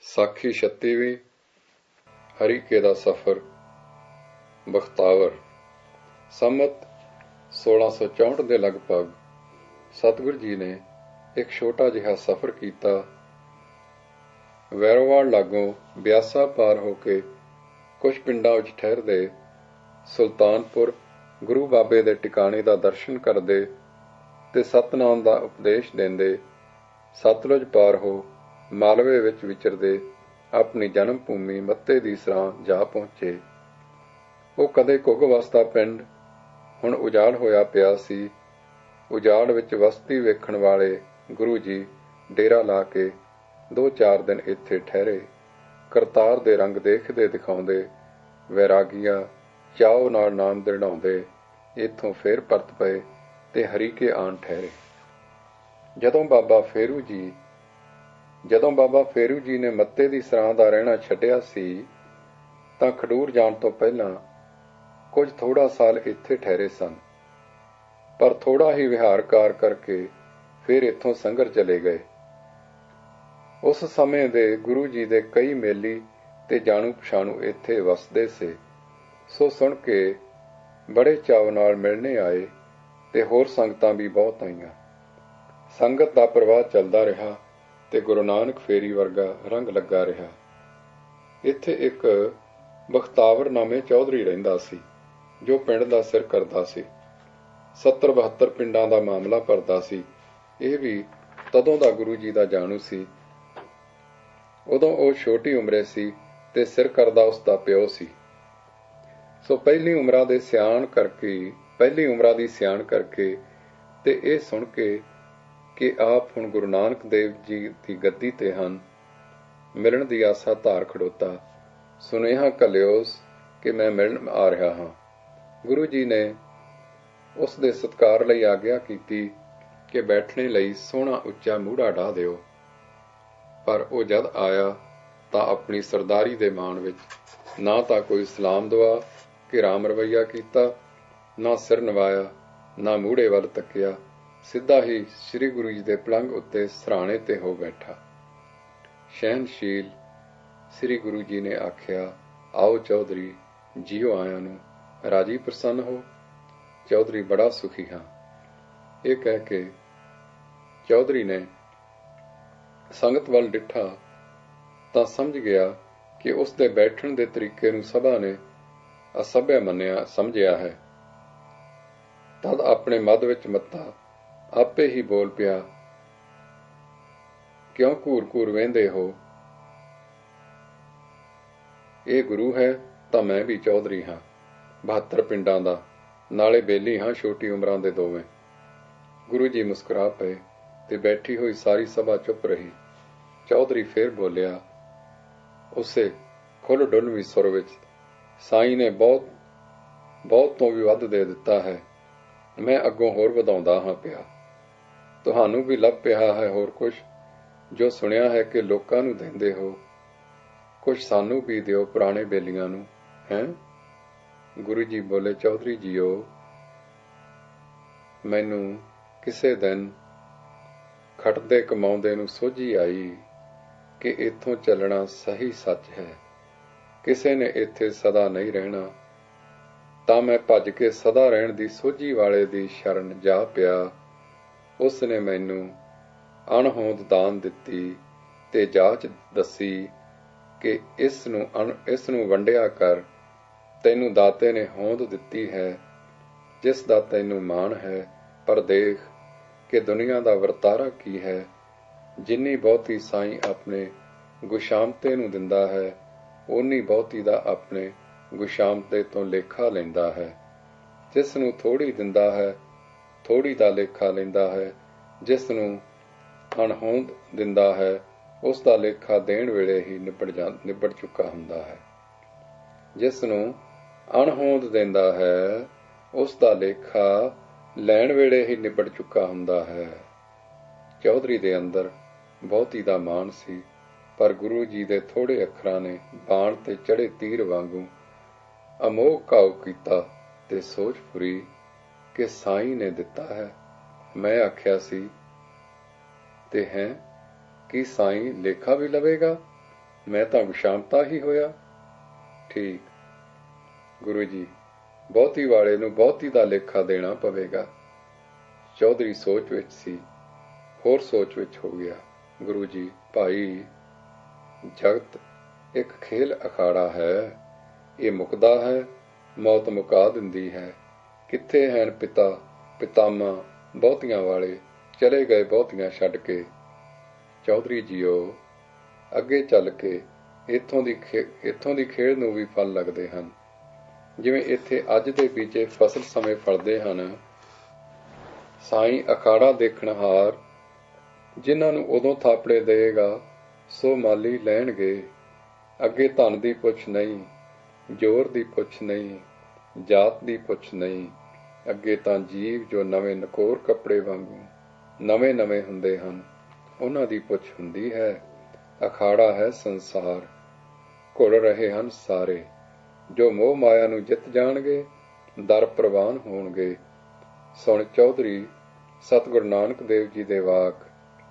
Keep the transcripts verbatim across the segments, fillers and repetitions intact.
ਸਾਖੀ ਛੱਤੀਵੀਂ। ਹਰੀਕੇ ਦਾ ਸਫ਼ਰ। ਬਖਤਾਵਰ। ਸੰਮਤ ਸੋਲਾਂ ਸੌ ਚੌਂਹਠ ਦੇ ਲਗਭਗ ਸਤਿਗੁਰੂ ਜੀ ਨੇ ਇੱਕ ਛੋਟਾ ਜਿਹਾ ਸਫ਼ਰ ਕੀਤਾ। ਵੈਰੋਵਾਲ ਲਾਗੋਂ ਬਿਆਸਾ ਪਾਰ ਹੋ ਕੇ ਕੁਝ ਪਿੰਡਾਂ ਵਿੱਚ ਠਹਿਰਦੇ, ਸੁਲਤਾਨਪੁਰ ਗੁਰੂ ਬਾਬੇ ਦੇ ਟਿਕਾਣੇ ਦਾ ਦਰਸ਼ਨ ਕਰਦੇ ਤੇ ਸਤਿਨਾਮ ਦਾ ਉਪਦੇਸ਼ ਦਿੰਦੇ, ਸਤਲੁਜ ਪਾਰ ਹੋ ਮਾਲਵੇ ਵਿੱਚ ਵਿਚਰਦੇ ਆਪਣੀ ਜਨਮ ਭੂਮੀ ਮੱਤੇ ਦੀ ਸਰਾਂ ਜਾ ਪਹੁੰਚੇ। ਉਹ ਕਦੇ ਘੁੱਗ ਵਸਦਾ ਪਿੰਡ ਹੁਣ ਉਜਾੜ ਹੋਇਆ ਪਿਆ ਸੀ। ਉਜਾੜ ਵਿੱਚ ਵਸਤੀ ਵੇਖਣ ਵਾਲੇ ਗੁਰੂ ਜੀ ਡੇਰਾ ਲਾ ਕੇ ਦੋ ਚਾਰ ਦਿਨ ਇੱਥੇ ਠਹਿਰੇ। ਕਰਤਾਰ ਦੇ ਰੰਗ ਦੇਖਦੇ ਦਿਖਾਉਂਦੇ ਵੈਰਾਗੀਆਂ ਚਾਉ ਨਾਲ ਨਾਮ ਦ੍ਰਿੜਾਉਂਦੇ ਇੱਥੋਂ ਫੇਰ ਪਰਤ ਪਏ ਤੇ ਹਰੀਕੇ ਆਣ ਠਹਿਰੇ। ਜਦੋਂ ਬਾਬਾ ਫੇਰੂ ਜੀ ਜਦੋਂ ਬਾਬਾ ਫੇਰੂ ਜੀ ਨੇ ਮੱਤੇ ਦੀ ਸਰਾਂ ਦਾ ਰਹਿਣਾ ਛੱਡਿਆ ਸੀ ਤਾਂ ਖਡੂਰ ਜਾਣ ਤੋਂ ਪਹਿਲਾਂ ਕੁਝ ਥੋੜਾ ਸਾਲ ਇੱਥੇ ਠਹਿਰੇ ਸਨ, ਪਰ ਥੋੜਾ ਹੀ ਵਿਹਾਰ ਕਾਰ ਕਰਕੇ ਫਿਰ ਇੱਥੋਂ ਸੰਗਰ ਚਲੇ ਗਏ। ਉਸ ਸਮੇਂ ਦੇ ਗੁਰੂ ਜੀ ਦੇ ਕਈ ਮੇਲੀ ਤੇ ਜਾਣੂ ਪਛਾਣੂ ਇੱਥੇ ਵਸਦੇ ਸੇ, ਸੋ ਸੁਣ ਕੇ ਬੜੇ ਚਾਅ ਨਾਲ ਮਿਲਣੇ ਆਏ ਤੇ ਹੋਰ ਸੰਗਤਾਂ ਵੀ ਬਹੁਤ ਆਈਆਂ। ਸੰਗਤ ਦਾ ਪ੍ਰਵਾਹ ਚੱਲਦਾ ਰਿਹਾ ਤੇ ਗੁਰੂ ਨਾਨਕ ਫੇਰੀ ਵਰਗਾ ਰੰਗ ਲੱਗਾ ਰਿਹਾ। ਇੱਥੇ ਇੱਕ ਬਖਤਾਵਰ ਨਾਮੇ ਚੌਧਰੀ ਰਹਿੰਦਾ ਸੀ, ਜੋ ਪਿੰਡ ਦਾ ਸਿਰ ਕਰਦਾ ਸੀ। ਸੱਤਰ ਬਹੱਤਰ ਪਿੰਡਾਂ ਦਾ ਮਾਮਲਾ ਭਰਦਾ ਸੀ। ਇਹ ਵੀ ਤਦੋਂ ਦਾ ਗੁਰੂ ਜੀ ਦਾ ਜਾਣੂ ਸੀ। ਉਦੋਂ ਉਹ ਛੋਟੀ ਉਮਰੇ ਸੀ ਤੇ ਸਿਰ ਕਰਦਾ ਉਸ ਦਾ ਪਿਓ ਸੀ। ਸੋ ਪਹਿਲੀ ਉਮਰਾਂ ਦੇ ਸਿਆਣ ਕਰਕੇ ਪਹਿਲੀ ਉਮਰਾਂ ਦੀ ਸਿਆਣ ਕਰਕੇ ਤੇ ਇਹ ਸੁਣ ਕੇ ਕਿ ਆਪ ਹੁਣ ਗੁਰੂ ਨਾਨਕ ਦੇਵ ਜੀ ਦੀ ਗੱਦੀ ਤੇ ਹਨ, ਮਿਲਣ ਦੀ ਆਸਾ ਧਾਰ ਖੜੋਤਾ। ਸੁਨੇਹਾ ਘੱਲਿਓਸ ਕਿ ਮੈਂ ਮਿਲਣ ਆ ਰਿਹਾ ਹਾਂ। ਗੁਰੂ ਜੀ ਨੇ ਉਸ ਦੇ ਸਤਿਕਾਰ ਲਈ ਆਗਿਆ ਕੀਤੀ ਕਿ ਬੈਠਣੇ ਲਈ ਸੋਹਣਾ ਉੱਚਾ ਮੂਹੜਾ ਢਾਹ ਦਿਓ। ਪਰ ਉਹ ਜਦ ਆਇਆ ਤਾਂ ਆਪਣੀ ਸਰਦਾਰੀ ਦੇ ਮਾਣ ਵਿੱਚ ਨਾ ਤਾਂ ਕੋਈ ਸਲਾਮ ਦੁਆ ਕਿ ਰਾਮ ਰਵੱਈਆ ਕੀਤਾ, ਨਾ ਸਿਰ ਨਵਾਇਆ, ਨਾ ਮੂਹੜੇ ਵੱਲ ਤੱਕਿਆ, ਸਿੱਧਾ ਹੀ ਸ੍ਰੀ ਗੁਰੂ ਜੀ ਦੇ ਪਲੰਘ ਉੱਤੇ ਸਰਾਣੇ ਤੇ ਹੋ ਬੈਠਾ। ਸ਼ਹਿਨਸ਼ੀਲ ਸ੍ਰੀ ਗੁਰੂ ਜੀ ਨੇ ਆਖਿਆ, ਆਓ ਚੌਧਰੀ, ਜੀਓ ਆਇਆਂ ਨੂੰ, ਰਾਜੀ ਪ੍ਰਸੰਨ ਹੋ। ਚੌਧਰੀ, ਬੜਾ ਸੁਖੀ ਹਾਂ। ਇਹ ਕਹਿ ਕੇ ਚੌਧਰੀ ਨੇ ਸੰਗਤ ਵੱਲ ਡਿੱਠਾ ਤਾਂ ਸਮਝ ਗਿਆ ਕਿ ਉਸ ਦੇ ਬੈਠਣ ਦੇ ਤਰੀਕੇ ਨੂੰ ਸਭਾ ਨੇ ਅਸਭਿਆ ਮੰਨਿਆ ਸਮਝਿਆ ਹੈ। ਤਦ ਆਪਣੇ ਮੱਧ ਵਿੱਚ ਮੱਤਾ ਆਪੇ ਹੀ ਬੋਲ ਪਿਆ, ਕਿਉਂ ਘੂਰ ਘੂਰ ਵੇਂਦੇ ਹੋ? ਇਹ ਗੁਰੂ ਹੈ ਤਾਂ ਮੈਂ ਵੀ ਚੌਧਰੀ ਹਾਂ, ਬਹੱਤਰ ਪਿੰਡਾਂ ਦਾ, ਨਾਲੇ ਬੇਲੀ ਹਾਂ ਛੋਟੀ ਉਮਰਾਂ ਦੇ ਦੋਵੇਂ। ਗੁਰੂ ਜੀ ਮੁਸਕਰਾ ਪਏ ਤੇ ਬੈਠੀ ਹੋਈ ਸਾਰੀ ਸਭਾ ਚੁੱਪ ਰਹੀ। ਚੌਧਰੀ ਫੇਰ ਬੋਲਿਆ ਉਸੇ ਖੁੱਲ੍ਹ ਡੁੱਲਵੀਂ ਸੁਰ ਵਿੱਚ, ਸਾਈਂ ਨੇ ਬਹੁਤ ਬਹੁਤ ਤੋਂ ਵੀ ਵੱਧ ਦੇ ਦਿੱਤਾ ਹੈ। ਮੈਂ ਅੱਗੋਂ ਹੋਰ ਵਧਾਉਂਦਾ ਹਾਂ ਪਿਆ। ਤੁਹਾਨੂੰ ਵੀ ਲੱਭ ਪਿਆ ਹੈ ਹੋਰ ਕੁਛ, ਜੋ ਸੁਣਿਆ ਹੈ ਕਿ ਲੋਕਾਂ ਨੂੰ ਦਿੰਦੇ ਹੋ। ਕੁਛ ਸਾਨੂੰ ਵੀ ਦਿਓ ਪੁਰਾਣੇ ਬੇਲੀਆਂ ਨੂੰ, ਹੈਂ? ਗੁਰੂ ਜੀ ਬੋਲੇ, ਚੌਧਰੀ ਜੀਓ, ਮੈਨੂੰ ਕਿਸੇ ਦਿਨ ਖਟਦੇ ਕਮਾਉਂਦੇ ਨੂੰ ਸੋਝੀ ਆਈ ਕਿ ਇੱਥੋਂ ਚੱਲਣਾ ਸਹੀ ਸੱਚ ਹੈ। ਕਿਸੇ ਨੇ ਇੱਥੇ ਸਦਾ ਨਹੀਂ ਰਹਿਣਾ, ਤਾਂ ਮੈਂ ਭੱਜ ਕੇ ਸਦਾ ਰਹਿਣ ਦੀ ਸੋਝੀ ਵਾਲੇ ਦੀ ਸ਼ਰਨ ਜਾ ਪਿਆ। ਉਸ ਨੇ ਮੈਨੂੰ ਅਣਹੋਂਦ ਦਾਨ ਦਿੱਤੀ ਤੇ ਜਾਚ ਦੱਸੀ ਕਿ ਇਸ ਨੂੰ ਅਣ ਇਸ ਨੂੰ ਵੰਡਿਆ ਕਰ। ਤੈਨੂੰ ਦਾਤੇ ਨੇ ਹੋਂਦ ਦਿੱਤੀ ਹੈ ਜਿਸ ਦਾ ਤੈਨੂੰ ਮਾਣ ਹੈ, ਪਰ ਦੇਖ ਕਿ ਦੁਨੀਆ ਦਾ ਵਰਤਾਰਾ ਕੀ ਹੈ। ਜਿੰਨੀ ਬਹੁਤੀ ਸਾਈਂ ਆਪਣੇ ਗੁਸ਼ਾਮਤੇ ਨੂੰ ਦਿੰਦਾ ਹੈ, ਓਨੀ ਬਹੁਤੀ ਦਾ ਆਪਣੇ ਗੁਸ਼ਾਮਤੇ ਤੋਂ ਲੇਖਾ ਲੈਂਦਾ ਹੈ। ਜਿਸ ਨੂੰ ਥੋੜ੍ਹੀ ਦਿੰਦਾ ਹੈ, ਥੋੜ੍ਹੀ ਦਾ ਲੇਖਾ ਲੈਂਦਾ ਹੈ। ਜਿਸ ਨੂੰ ਅਣਹੋਂਦ ਦਿੰਦਾ ਹੈ, ਉਸ ਦਾ ਲੇਖਾ ਦੇਣ ਵੇਲੇ ਹੀ ਨਿਬੜ ਜਾ ਨਿਬੜ ਚੁੱਕਾ ਹੁੰਦਾ ਹੈ। ਜਿਸ ਨੂੰ ਅਣਹੋਂਦ ਦਿੰਦਾ ਹੈ, ਉਸ ਦਾ ਲੇਖਾ ਲੈਣ ਵੇਲੇ ਹੀ ਨਿਬੜ ਚੁੱਕਾ ਹੁੰਦਾ ਹੈ। ਚੌਧਰੀ ਦੇ ਅੰਦਰ ਬਹੁਤੀ ਦਾ ਮਾਣ ਸੀ, ਪਰ ਗੁਰੂ ਜੀ ਦੇ ਥੋੜੇ ਅੱਖਰਾਂ ਨੇ ਬਾਣ ਤੇ ਚੜੇ ਤੀਰ ਵਾਂਗੂ ਅਮੋਘ ਘਾਉ ਕੀਤਾ ਤੇ ਸੋਚ ਫੁਰੀ ਕਿ ਸਾਈਂ ਨੇ ਦਿੱਤਾ ਹੈ। ਮੈਂ ਆਖਿਆ ਸੀ, ਤੇ ਹੈ ਕਿ ਸਾਈਂ ਲੇਖਾ ਵੀ ਲਵੇਗਾ? ਮੈਂ ਤਾਂ ਵਿਸ਼ਾਮਤਾ ਹੀ ਹੋਇਆ। ਠੀਕ, ਗੁਰੂ ਜੀ, ਬਹੁਤੀ ਵਾਲੇ ਨੂੰ ਬਹੁਤੀ ਦਾ ਲੇਖਾ ਦੇਣਾ ਪਵੇਗਾ। ਚੌਧਰੀ ਸੋਚ ਵਿੱਚ ਸੀ, ਹੋਰ ਸੋਚ ਵਿੱਚ ਹੋ ਗਿਆ। ਗੁਰੂ ਜੀ, ਭਾਈ, ਜਗਤ ਇੱਕ ਖੇਲ ਅਖਾੜਾ ਹੈ। ਇਹ ਮੁੱਕਦਾ ਹੈ, ਮੌਤ ਮੁਕਾ ਦਿੰਦੀ ਹੈ। ਕਿੱਥੇ ਹਨ ਪਿਤਾ ਪਿਤਾਮਾ ਬਹੁਤੀਆਂ ਵਾਲੇ, ਚਲੇ ਗਏ ਬਹੁਤੀਆਂ ਛੱਡ ਕੇ। ਚੌਧਰੀ ਜੀਓ, ਅੱਗੇ ਚੱਲ ਕੇ ਇੱਥੋਂ ਦੀ ਖੇ ਇੱਥੋਂ ਦੀ ਖੇਡ ਨੂੰ ਵੀ ਫਲ ਲੱਗਦੇ ਹਨ। ਜਿਵੇਂ ਇੱਥੇ ਅੱਜ ਦੇ ਬੀਜੇ ਫਸਲ ਸਮੇਂ ਫਲਦੇ ਹਨ। ਸਾਈਂ ਅਖਾੜਾ ਦੇਖਣਹਾਰ ਜਿਨ੍ਹਾਂ ਨੂੰ ਉਦੋਂ ਥਾਪੜੇ ਦੇਵੇਗਾ, ਸੋ ਮਾਲੀ ਲੈਣਗੇ। ਅੱਗੇ ਧਨ ਦੀ ਪੁੱਛ ਨਹੀਂ, ਜ਼ੋਰ ਦੀ ਪੁੱਛ ਨਹੀਂ, ਜਾਤ ਦੀ ਪੁੱਛ ਨਹੀਂ। ਅੱਗੇ ਤਾਂ ਜੀਵ ਜੋ ਨਵੇਂ ਨਕੋਰ ਕੱਪੜੇ ਵਾਂਗੂ ਨਵੇਂ ਨਵੇਂ ਹੁੰਦੇ ਹਨ, ਉਹਨਾਂ ਦੀ ਪੁੱਛ ਹੁੰਦੀ ਹੈ। ਅਖਾੜਾ ਹੈ ਸੰਸਾਰ, ਘੁਲ ਰਹੇ ਹਨ ਸਾਰੇ। ਜੋ ਮੋਹ ਮਾਇਆ ਨੂੰ ਜਿੱਤ ਜਾਣਗੇ, ਦਰ ਪ੍ਰਵਾਨ ਹੋਣਗੇ। ਸੁਣ ਚੌਧਰੀ ਸਤਿਗੁਰੂ ਨਾਨਕ ਦੇਵ ਜੀ ਦੇ ਵਾਕ।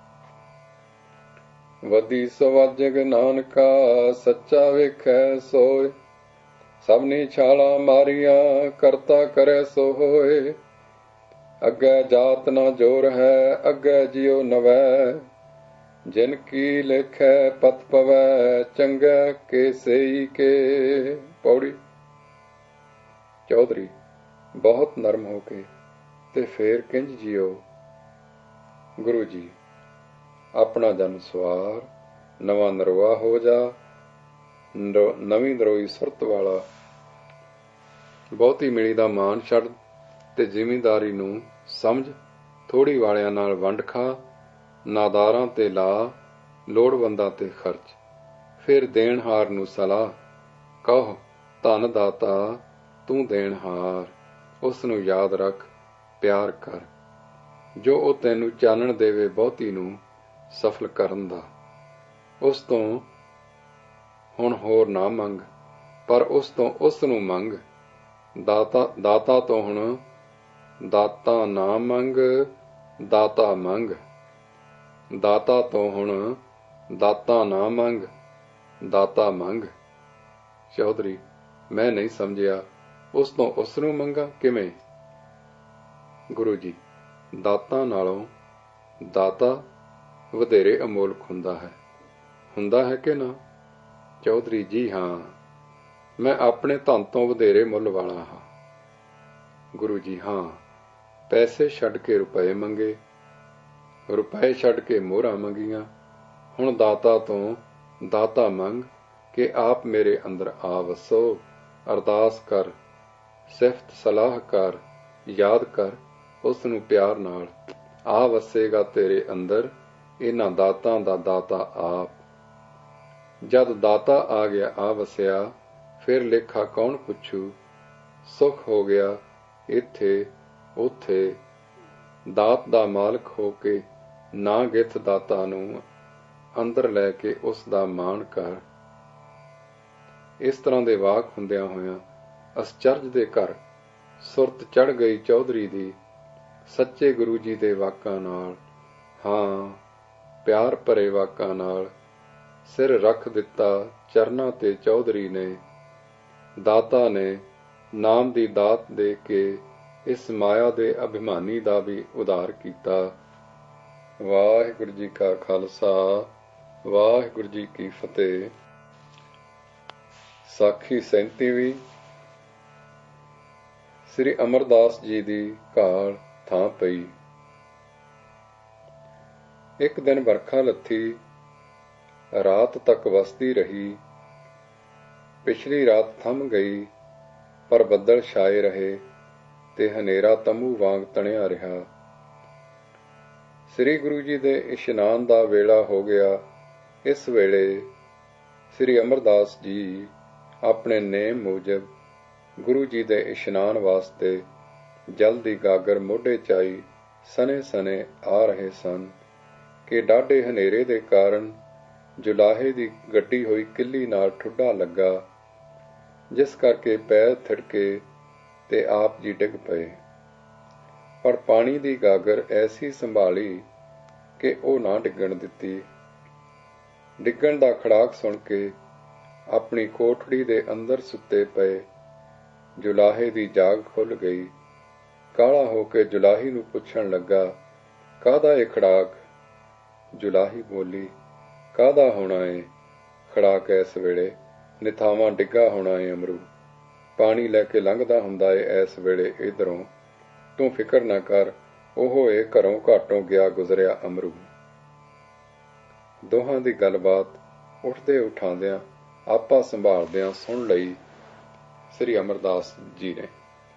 ਵਧੀ ਸਵਾਜਗ ਨਾਨਕਾ, ਸੱਚਾ ਵੇਖੈ ਸੋਏ। ਸਭਨੀ ਛਾਲਾ ਮਾਰੀਆਂ, ਕਰਤਾ ਕਰੇ ਸੋ ਹੋਏ। ਅੱਗੇ ਜਾਤ ਨਾ ਜੋਰ ਹੈ, ਅੱਗੇ ਜਿਉ ਨਵੈ। ਜਿਨ ਕੀ ਲੇਖੈ ਪਤ ਪਵੈ, ਚੰਗਾ ਕੇ ਸਈ ਕੇ। ਪੌੜੀ। ਚੌਧਰੀ ਬਹੁਤ ਨਰਮ ਹੋ ਕੇ, ਤੇ ਫੇਰ ਕਿੰਜ ਜਿਉ। ਗੁਰੂ ਜੀ, ਆਪਣਾ ਜਨਮ ਸਵਾਰ, ਨਵਾਂ ਨਰੋਆ ਹੋ ਜਾ। ਨਵੀਂ ਨਰੋਈ ਸੁਰਤ ਵਾਲਾ। ਬਹੁਤੀ ਮਿਲੀ ਦਾ ਮਾਣ ਛੱਡ ਤੇ ਜ਼ਿਮੀਂਦਾਰੀ ਨੂੰ ਸਮਝ। ਥੋੜੀ ਵਾਲਿਆਂ ਨਾਲ ਵੰਡ ਖਾ, ਨਾਦਾਰਾਂ ਤੇ ਲਾ, ਲੋੜਵੰਦਾਂ ਤੇ ਖਰਚ। ਫਿਰ ਦੇਣਹਾਰ ਨੂੰ ਸਲਾਹ, ਕਹੋ ਧਨ ਦਾਤਾ ਤੂੰ ਦੇਣਹਾਰ। ਉਸ ਨੂੰ ਯਾਦ ਰੱਖ, ਪਿਆਰ ਕਰ, ਜੋ ਉਹ ਤੈਨੂੰ ਚਾਨਣ ਦੇਵੇ ਬਹੁਤੀ ਨੂੰ ਸਫਲ ਕਰਨ ਦਾ। ਉਸ ਤੋਂ ਹੁਣ ਹੋਰ ਨਾ ਮੰਗ, ਪਰ ਉਸ ਤੋਂ ਉਸ ਨੂੰ ਮੰਗ। ਦਾਤਾ ਦਾਤਾ ਤੋਂ ਹੁਣ ਦਾਤਾ ਨਾ ਮੰਗ, ਦਾਤਾ ਮੰਗ। ਦਾਤਾ ਤੋਂ ਹੁਣ ਦਾਤਾ ਨਾ ਮੰਗ, ਦਾਤਾ ਮੰਗ। ਚੌਧਰੀ, ਮੈਂ ਨਹੀਂ ਸਮਝਿਆ, ਉਸ ਤੋਂ ਉਸ ਨੂੰ ਮੰਗਾ ਕਿਵੇਂ? ਗੁਰੂ ਜੀ, ਦਾਤਾ ਨਾਲੋਂ ਦਾਤਾ ਵਧੇਰੇ ਅਮੋਲਕ ਹੁੰਦਾ ਹੈ। ਹੁੰਦਾ ਹੈ ਕਿ ਨਾ? ਚੌਧਰੀ, ਜੀ ਹਾਂ, ਮੈਂ ਆਪਣੇ ਧਨ ਤੋਂ ਵਧੇਰੇ ਮੁੱਲ ਵਾਲਾ ਹਾਂ। ਗੁਰੂ ਜੀ, ਹਾਂ, ਪੈਸੇ ਛੱਡ ਕੇ ਰੁਪਏ ਮੰਗੇ, ਰੁਪਏ ਛੱਡ ਕੇ ਮੋਹਰਾਂ ਮੰਗੀਆਂ। ਹੁਣ ਦਾਤਾ ਤੋਂ ਦਾਤਾ ਮੰਗ ਕਿ ਆਪ ਮੇਰੇ ਅੰਦਰ ਆ ਵਸੋ। ਅਰਦਾਸ ਕਰ, ਸਿਫਤ ਸਲਾਹ ਕਰ, ਯਾਦ ਕਰ ਉਸ ਨੂੰ ਪਿਆਰ ਨਾਲ। ਆ ਵਸੇਗਾ ਤੇਰੇ ਅੰਦਰ ਇਹਨਾਂ ਦਾਤਾਂ ਦਾ ਦਾਤਾ ਆਪ। ਜਦ ਦਾਤਾ ਆ ਗਿਆ ਆ ਵਸਿਆ, ਫਿਰ ਲੇਖਾ ਕੌਣ ਪੁੱਛੂ। ਸੁੱਖ ਹੋ ਗਿਆ ਇੱਥੇ ਉੱਥੇ। ਦਾਤ ਦਾ ਮਾਲਕ ਹੋ ਕੇ ਨਾ ਗਿੱਥ ਦਾਤਾ ਨੂੰ ਅੰਦਰ ਲੈ ਕੇ ਉਸ ਦਾ ਮਾਣ ਕਰ। ਇਸ ਤਰ੍ਹਾਂ ਦੇ ਵਾਕ ਹੁੰਦਿਆਂ ਹੋਇਆਂ ਅਸਚਰਜ ਦੇ ਘਰ ਸੁਰਤ ਚੜ੍ਹ ਗਈ ਚੌਧਰੀ ਦੀ ਸੱਚੇ ਗੁਰੂ ਜੀ ਦੇ ਵਾਕਾਂ ਨਾਲ। ਹਾਂ, ਪਿਆਰ ਭਰੇ ਵਾਕਾਂ ਨਾਲ ਸਿਰ ਰੱਖ ਦਿੱਤਾ ਚਰਨਾਂ ਤੇ ਚੌਧਰੀ ਨੇ। ਦਾਤਾ ਨੇ ਨਾਮ ਦੀ ਦਾਤ ਦੇ ਕੇ ਇਸ ਮਾਇਆ ਦੇ ਅਭਿਮਾਨੀ ਦਾ ਵੀ ਉਧਾਰ ਕੀਤਾ। ਵਾਹਿਗੁਰੂ ਜੀ ਕਾ ਖਾਲਸਾ, ਵਾਹਿਗੁਰੂ ਜੀ ਕੀ ਫਤਿਹ। ਸਾਖੀ ਸੈਂਤੀਵੀਂ। ਸ੍ਰੀ ਅਮਰਦਾਸ ਜੀ ਦੀ ਘਾਲ ਥਾਂ ਪਈ। ਇੱਕ ਦਿਨ ਵਰਖਾ ਲੱਥੀ, ਰਾਤ ਤੱਕ ਵਸਦੀ ਰਹੀ। ਪਿਛਲੀ ਰਾਤ ਥੰਮ ਗਈ, ਪਰ ਬੱਦਲ ਛਾਏ ਰਹੇ ਤੇ ਹਨੇਰਾ ਤੰਬੂ ਵਾਂਗ ਤਣਿਆ ਰਿਹਾ। ਸ੍ਰੀ ਗੁਰੂ ਜੀ ਦੇ ਇਸ਼ਨਾਨ ਦਾ ਵੇਲਾ ਹੋ ਗਿਆ। ਇਸ ਵੇਲੇ ਸ੍ਰੀ ਅਮਰਦਾਸ ਜੀ ਆਪਣੇ ਨੇਮ ਮੂਜਬ ਗੁਰੂ ਜੀ ਦੇ ਇਸ਼ਨਾਨ ਵਾਸਤੇ ਜਲ ਦੀ ਗਾਗਰ ਮੋਢੇ ਚਾਈ ਸਨੇ ਸਨੇ ਆ ਰਹੇ ਸਨ ਕਿ ਡਾਢੇ ਹਨੇਰੇ ਦੇ ਕਾਰਨ ਜੁਲਾਹੇ ਦੀ ਗੱਡੀ ਹੋਈ ਕਿੱਲੀ ਨਾਲ ਠੁੱਡਾ ਲੱਗਾ, ਜਿਸ ਕਰਕੇ ਪੈਰ ਥਿੜਕੇ ਤੇ ਆਪ ਜੀ ਡਿੱਗ ਪਏ। ਪਰ ਪਾਣੀ ਦੀ ਗਾਗਰ ਐਸੀ ਸੰਭਾਲੀ ਕਿ ਉਹ ਨਾ ਡਿੱਗਣ ਦਿੱਤੀ। ਡਿੱਗਣ ਦਾ ਖੜਾਕ ਸੁਣ ਕੇ ਆਪਣੀ ਕੋਠੜੀ ਦੇ ਅੰਦਰ ਸੁੱਤੇ ਪਏ ਜੁਲਾਹੇ ਦੀ ਜਾਗ ਖੁੱਲ ਗਈ। ਕਾਹਲਾ ਹੋ ਕੇ ਜੁਲਾਹੀ ਨੂੰ ਪੁੱਛਣ ਲੱਗਾ, ਕਾਹਦਾ ਏ ਖੜਾਕ? ਜੁਲਾਹੀ ਬੋਲੀ, ਕਾਹਦਾ ਹੋਣਾ ਏ ਖੜਾਕ? ਇਸ ਵੇਲੇ ਨਿਥਾਵਾਂ ਡਿੱਗਾ ਹੋਣਾ ਏ ਅਮਰੂ, ਪਾਣੀ ਲੈ ਕੇ ਲੰਘਦਾ ਹੁੰਦਾ ਏ ਇਸ ਵੇਲੇ ਇੱਧਰੋਂ। ਤੂੰ ਫਿਕਰ ਨਾ ਕਰ, ਉਹ ਏ ਘਰੋਂ ਘਾਟੋਂ ਗਿਆ ਗੁਜ਼ਰਿਆ ਅਮਰੂ। ਦੋਹਾਂ ਦੀ ਗੱਲਬਾਤ ਉੱਠਦੇ ਉਠਾਉਂਦਿਆਂ ਆਪਾ ਸੰਭਾਲਦਿਆਂ ਸੁਣ ਲਈ ਸ੍ਰੀ ਅਮਰਦਾਸ ਜੀ ਨੇ।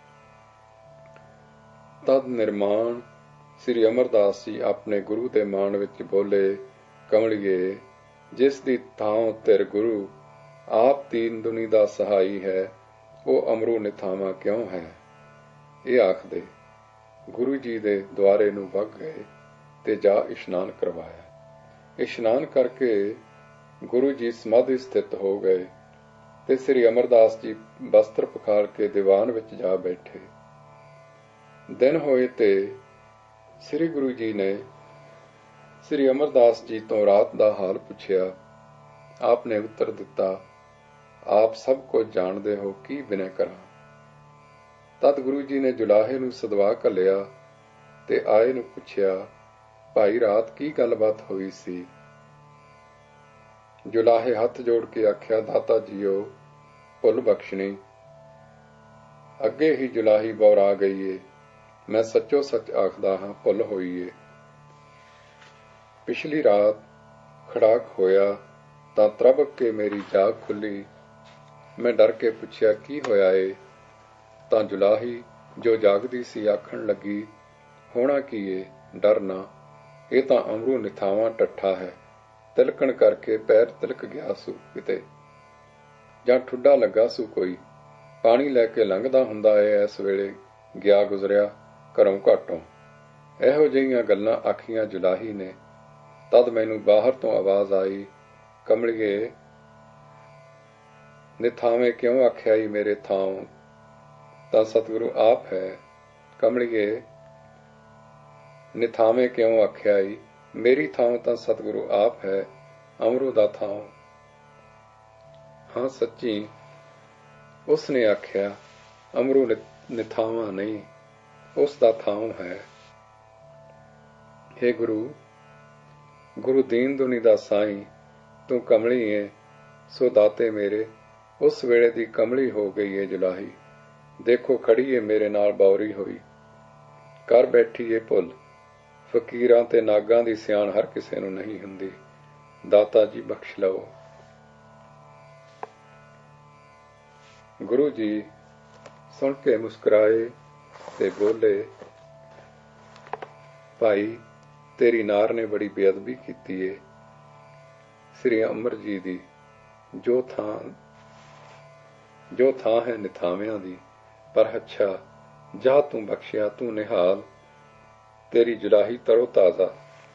ਤਦ ਨਿਰਮਾਣ ਸ੍ਰੀ ਅਮਰਦਾਸ ਜੀ ਆਪਣੇ ਗੁਰੂ ਦੇ ਮਾਣ ਵਿੱਚ ਬੋਲੇ, ਕਮਲੀਏ, ਜਿਸ ਦੀ ਥਾਂ ਤੇਰੇ ਗੁਰੂ ਆਪ ਤੀਨ ਦੁਨੀ ਦਾ ਸਹਾਈ ਹੈ, ਉਹ ਅਮਰੂ ਨਿਥਾਵਾਂ ਕਿਉਂ ਹੈ? ਇਹ ਆਖਦੇ ਗੁਰੂ ਜੀ ਦੇ ਦੁਆਰੇ ਨੂੰ ਵਗ ਗਏ ਤੇ ਜਾ ਇਸ਼ਨਾਨ ਕਰਵਾਇਆ। ਇਸ਼ਨਾਨ ਕਰਕੇ ਗੁਰੂ ਜੀ ਸਮਾਧੀ ਸਥਿਤ ਹੋ ਗਏ ਤੇ ਸ੍ਰੀ ਅਮਰਦਾਸ ਜੀ ਬਸਤਰ ਪਖਾਲ ਕੇ ਦੀਵਾਨ ਵਿੱਚ ਜਾ ਬੈਠੇ। ਦਿਨ ਹੋਏ ਤੇ ਸ੍ਰੀ ਗੁਰੂ ਜੀ ਨੇ ਸ੍ਰੀ ਅਮਰਦਾਸ ਜੀ ਤੋਂ ਰਾਤ ਦਾ ਹਾਲ ਪੁੱਛਿਆ। ਆਪ ਨੇ ਉੱਤਰ ਦਿੱਤਾ, ਆਪ ਸਭ ਕੁਝ ਜਾਣਦੇ ਹੋ, ਕੀ ਬਿਨੈ ਕਰਾਂ? ਤਦ ਗੁਰੂ ਜੀ ਨੇ ਜੁਲਾਹੇ ਨੂੰ ਸਦਵਾ ਘੱਲਿਆ ਤੇ ਆਏ ਨੂੰ ਪੁੱਛਿਆ, ਭਾਈ ਰਾਤ ਕੀ ਗੱਲਬਾਤ ਹੋਈ ਸੀ? ਜੁਲਾਹੇ ਹੱਥ ਜੋੜ ਕੇ ਆਖਿਆ, ਦਾਤਾ ਜੀਓ, ਭੁੱਲ ਬਖਸ਼ਣੀ। ਅੱਗੇ ਹੀ ਜੁਲਾਹੀ ਬੌਰਾ ਗਈ ਏ, ਮੈਂ ਸੱਚੋ ਸੱਚ ਆਖਦਾ ਹਾਂ, ਭੁੱਲ ਹੋਈ ਏ। ਪਿਛਲੀ ਰਾਤ ਖੜਾਕ ਹੋਇਆ ਤਾਂ ਤਰਬਕ ਕੇ ਮੇਰੀ ਜਾਗ ਖੁੱਲੀ। ਮੈਂ ਡਰ ਕੇ ਪੁੱਛਿਆ, ਕੀ ਹੋਇਆ ਏ? ਤਾਂ ਜੁਲਾਹੀ ਜੋ ਜਾਗਦੀ ਸੀ ਆਖਣ ਲੱਗੀ, ਹੋਣਾ ਕੀ ਏ, ਡਰ ਨਾ, ਇਹ ਤਾਂ ਅਮਰੂ ਨਿਥਾਵਾਂ ਟੱਠਾ ਹੈ, ਤਿਲਕਣ ਕਰਕੇ ਪੈਰ ਤਿਲਕ ਗਿਆ ਸੂ ਕਿਤੇ, ਜਾਂ ਠੁੱਡਾ ਲੱਗਾ ਸੂ ਕੋਈ, ਪਾਣੀ ਲੈ ਕੇ ਲੰਘਦਾ ਹੁੰਦਾ ਏ ਇਸ ਵੇਲੇ ਗਿਆ ਗੁਜ਼ਰਿਆ ਘਰੋਂ ਘਾਟੋਂ। ਇਹੋ ਜਿਹੀਆਂ ਗੱਲਾਂ ਆਖੀਆਂ ਜੁਲਾਹੀ ਨੇ। ਤਦ ਮੈਨੂੰ ਬਾਹਰ ਤੋਂ ਆਵਾਜ਼ ਆਈ, ਕਮਲੀਏ, ਨਿਥਾਵੇਂ ਕਿਉਂ ਆਖਿਆ ਈ ਮੇਰੇ ਥਾਂ? ਤਾਂ ਸਤਿਗੁਰੂ ਆਪ ਹੈ। ਕਮਲੀਏ, ਨਿਥਾਵੇਂ ਕਿਉਂ ਆਖਿਆ ਈ? ਮੇਰੀ ਥਾਂ ਤਾਂ ਸਤਿਗੁਰੂ ਆਪ ਹੈ, ਅਮਰੂ ਦਾ ਥਾਂ। ਹਾਂ ਸੱਚੀ, ਉਸ ਨੇ ਆਖਿਆ, ਅਮਰੂ ਨਿਥਾਵਾਂ ਨਹੀਂ, ਉਸ ਦਾ ਥਾਂ ਹੈ। ਹੇ ਗੁਰੂ, ਗੁਰੂ ਦੀਨ ਦੁਨੀ ਦਾ ਸਾਈਂ, ਤੂੰ ਕਮਲੀ ਏ, ਸੋ ਦਾਤੇ ਮੇਰੇ, ਉਸ ਵੇਲੇ ਦੀ ਕਮਲੀ ਹੋ ਗਈ ਏ ਜੁਲਾਹੀ। ਦੇਖੋ ਖੜੀ ਏ ਮੇਰੇ ਨਾਲ ਬੌਰੀ ਹੋਈ, ਕਰ ਬੈਠੀ ਏ ਭੁੱਲ। ਫਕੀਰਾਂ ਤੇ ਨਾਗਾਂ ਦੀ ਸਿਆਣ ਹਰ ਕਿਸੇ ਨੂੰ ਨਹੀਂ ਹੁੰਦੀ, ਦਾਤਾ ਜੀ ਬਖਸ਼ ਲਵੋ। ਗੁਰੂ ਜੀ ਸੁਣ ਕੇ ਮੁਸਕਰਾਏ ਤੇ ਬੋਲੇ, ਭਾਈ, ਤੇਰੀ ਨਾਰ ਨੇ ਬੜੀ ਬੇਅਦਬੀ ਕੀਤੀ ਏ ਸ੍ਰੀ ਅਮਰ ਜੀ ਦੀ। ਜੋ ਥਾਂ ਜੋ ਥਾਂ ਹੈ ਨਿਥਾਵਿਆਂ ਦੀ, ਪਰ ਅੱਛਾ ਜਾ ਤੂੰ ਬਖਸ਼ਿਆ, ਤੂੰ ਨਿਹਾਲ, ਤੇਰੀ ਜੁਲਾਹੀ ਤਰੋ ਤਾਜ਼ਾ।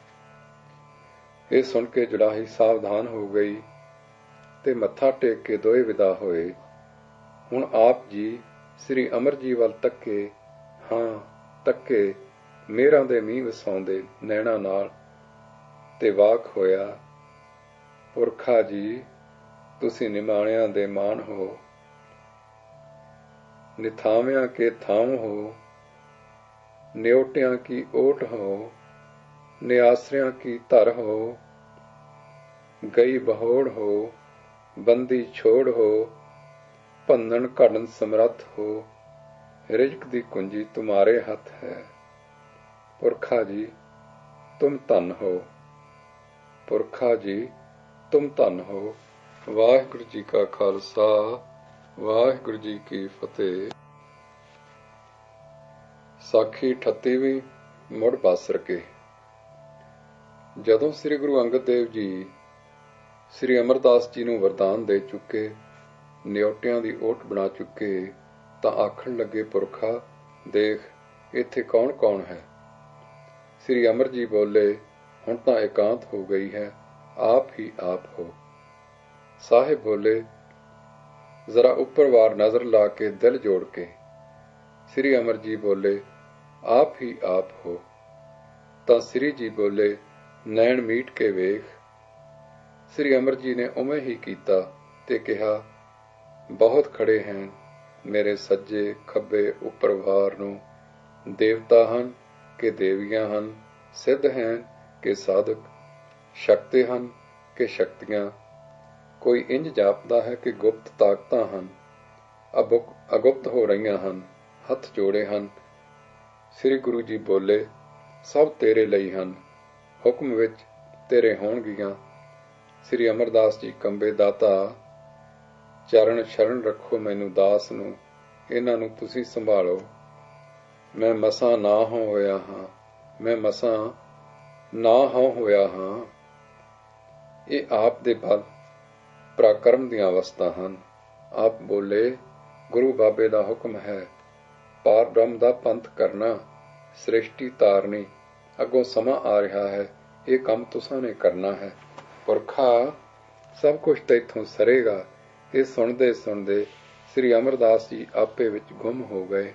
ਇਹ ਸੁਣ ਕੇ ਜੁਲਾਹੀ ਸਾਵਧਾਨ ਹੋ ਗਈ ਤੇ ਮੱਥਾ ਟੇਕ ਕੇ ਦੋਏ ਵਿਦਾ ਹੋਏ। ਹੁਣ ਆਪ ਜੀ ਸ੍ਰੀ ਅਮਰ ਜੀ ਵੱਲ ਤੱਕੇ, ਹਾਂ ਤੱਕੇ, ਮੇਰਾਂ ਦੇ ਮੀਂਹ ਵਸਾਉਂਦੇ ਨੈਣਾ ਨਾਲ, ਤੇ ਵਾਕ ਹੋਇਆ, ਪੁਰਖਾ ਜੀ, ਤੁਸੀਂ ਨਿਮਾਣਿਆਂ ਦੇ ਮਾਣ ਹੋ, ਨਿਥਾਵਿਆਂ ਕੇ ਥਾਂ ਹੋ, ਨਿਉਟਿਆਂ ਕੀ ਓਟ ਹੋ, ਨਿਆਸਰਿਆਂ ਕੀ ਧਰ ਹੋ, ਗਈ ਬਹੋੜ ਹੋ, ਬੰਦੀ ਛੋੜ ਹੋ, ਭੰਨਣ ਘੜਨ ਸਮਰੱਥ ਹੋ, ਰਿਜ਼ਕ ਦੀ ਕੁੰਜੀ ਤੁਮਾਰੇ ਹੱਥ ਹੈ। ਪੁਰਖਾ ਜੀ ਤੁਮ ਧਨ ਹੋ, ਪੁਰਖਾ ਜੀ ਤੁਮ ਧਨ ਹੋ। ਵਾਹਿਗੁਰੂ ਜੀ ਕਾ ਖਾਲਸਾ, ਵਾਹਿਗੁਰੂ ਜੀ ਕੀ ਫਤਿਹ। ਸਾਖੀ ਅਠੱਤੀਵੀਂ ਮੁੜ ਬਾਸਰ ਕੇ। ਜਦੋਂ ਸ੍ਰੀ ਗੁਰੂ ਅੰਗਦ ਦੇਵ ਜੀ ਸ੍ਰੀ ਅਮਰਦਾਸ ਜੀ ਨੂੰ ਵਰਦਾਨ ਦੇ ਚੁੱਕੇ, ਨਿਉਟਿਆਂ ਦੀ ਓਟ ਬਣਾ ਚੁੱਕੇ, ਤਾਂ ਆਖਣ ਲੱਗੇ, ਪੁਰਖਾ ਦੇਖ ਇੱਥੇ ਕੌਣ ਕੌਣ ਹੈ? ਸ੍ਰੀ ਅਮਰ ਜੀ ਬੋਲੇ, ਹੁਣ ਤਾਂ ਇਕਾਂਤ ਹੋ ਗਈ ਹੈ, ਆਪ ਹੀ ਆਪ ਹੋ। ਸਾਹਿਬ ਬੋਲੇ, ਜ਼ਰਾ ਉੱਪਰ ਵਾਰ ਨਜ਼ਰ ਲਾ ਕੇ ਦਿਲ ਜੋੜ ਕੇ। ਸ੍ਰੀ ਅਮਰ ਜੀ ਬੋਲੇ, ਆਪ ਹੀ ਆਪ ਹੋ। ਤਾਂ ਸ੍ਰੀ ਜੀ ਬੋਲੇ, ਨੈਣ ਮੀਟ ਕੇ ਵੇਖ। ਸ੍ਰੀ ਅਮਰ ਜੀ ਨੇ ਉਵੇਂ ਹੀ ਕੀਤਾ ਤੇ ਕਿਹਾ, ਬਹੁਤ ਖੜੇ ਹਨ ਮੇਰੇ ਸੱਜੇ ਖੱਬੇ ਉੱਪਰ ਵਾਰ ਨੂੰ, ਦੇਵਤਾ ਹਨ ਕਿ ਦੇਵੀਆਂ ਹਨ, ਸਿੱਧ ਹਨ ਕਿ ਸਾਧਕ, ਸ਼ਕਤੀ ਹਨ ਕਿ ਸ਼ਕਤੀਆਂ। ਕੋਈ ਇੰਜ ਜਾਪਦਾ ਹੈ ਕਿ ਗੁਪਤ ਤਾਕਤਾਂ ਹਨ, ਅਗੁਪਤ ਹੋ ਰਹੀਆਂ ਹਨ, ਹੱਥ ਜੋੜੇ ਹਨ। ਸ੍ਰੀ ਗੁਰੂ ਜੀ ਬੋਲੇ, ਸਭ ਤੇਰੇ ਲਈ ਹਨ, ਹੁਕਮ ਵਿੱਚ ਤੇਰੇ ਹੋਣਗੀਆਂ। ਸ੍ਰੀ ਅਮਰਦਾਸ ਜੀ ਕੰਬੇ, ਦਾਤਾ ਚਰਨ ਸ਼ਰਨ ਰੱਖੋ ਮੈਨੂੰ ਦਾਸ ਨੂੰ, ਇਹਨਾਂ ਨੂੰ ਤੁਸੀਂ ਸੰਭਾਲੋ। ਮੈਂ ਮਸਾਂ ਨਾ ਹੋ ਹੋਇਆ ਹਾਂ, ਮੈਂ ਮਸਾਂ ਨਾ ਹੋ ਹੋਇਆ ਹਾਂ। ਇਹ ਆਪ ਦੇ ਬਲ ਪਰਾਕਰਮ ਦੀਆਂ ਅਵਸਥਾ ਹਨ। ਆਪ ਬੋਲੇ, ਗੁਰੂ ਬਾਬੇ ਦਾ ਹੁਕਮ ਹੈ, ਪਾਰ ਬ੍ਰਹਮ ਦਾ ਪੰਥ ਕਰਨਾ, ਸ੍ਰਿਸ਼ਟੀ ਤਾਰਨੀ। ਅੱਗੋਂ ਸਮਾਂ ਆ ਰਿਹਾ ਹੈ, ਇਹ ਕੰਮ ਤੁਸਾਂ ਨੇ ਕਰਨਾ ਹੈ। ਪੁਰਖਾ, ਸਭ ਕੁਝ ਤੈਥੋਂ ਸਰੇਗਾ। ਇਹ ਸੁਣਦੇ ਸੁਣਦੇ ਸ੍ਰੀ ਅਮਰਦਾਸ ਜੀ ਆਪੇ ਵਿੱਚ ਗੁੰਮ ਹੋ ਗਏ,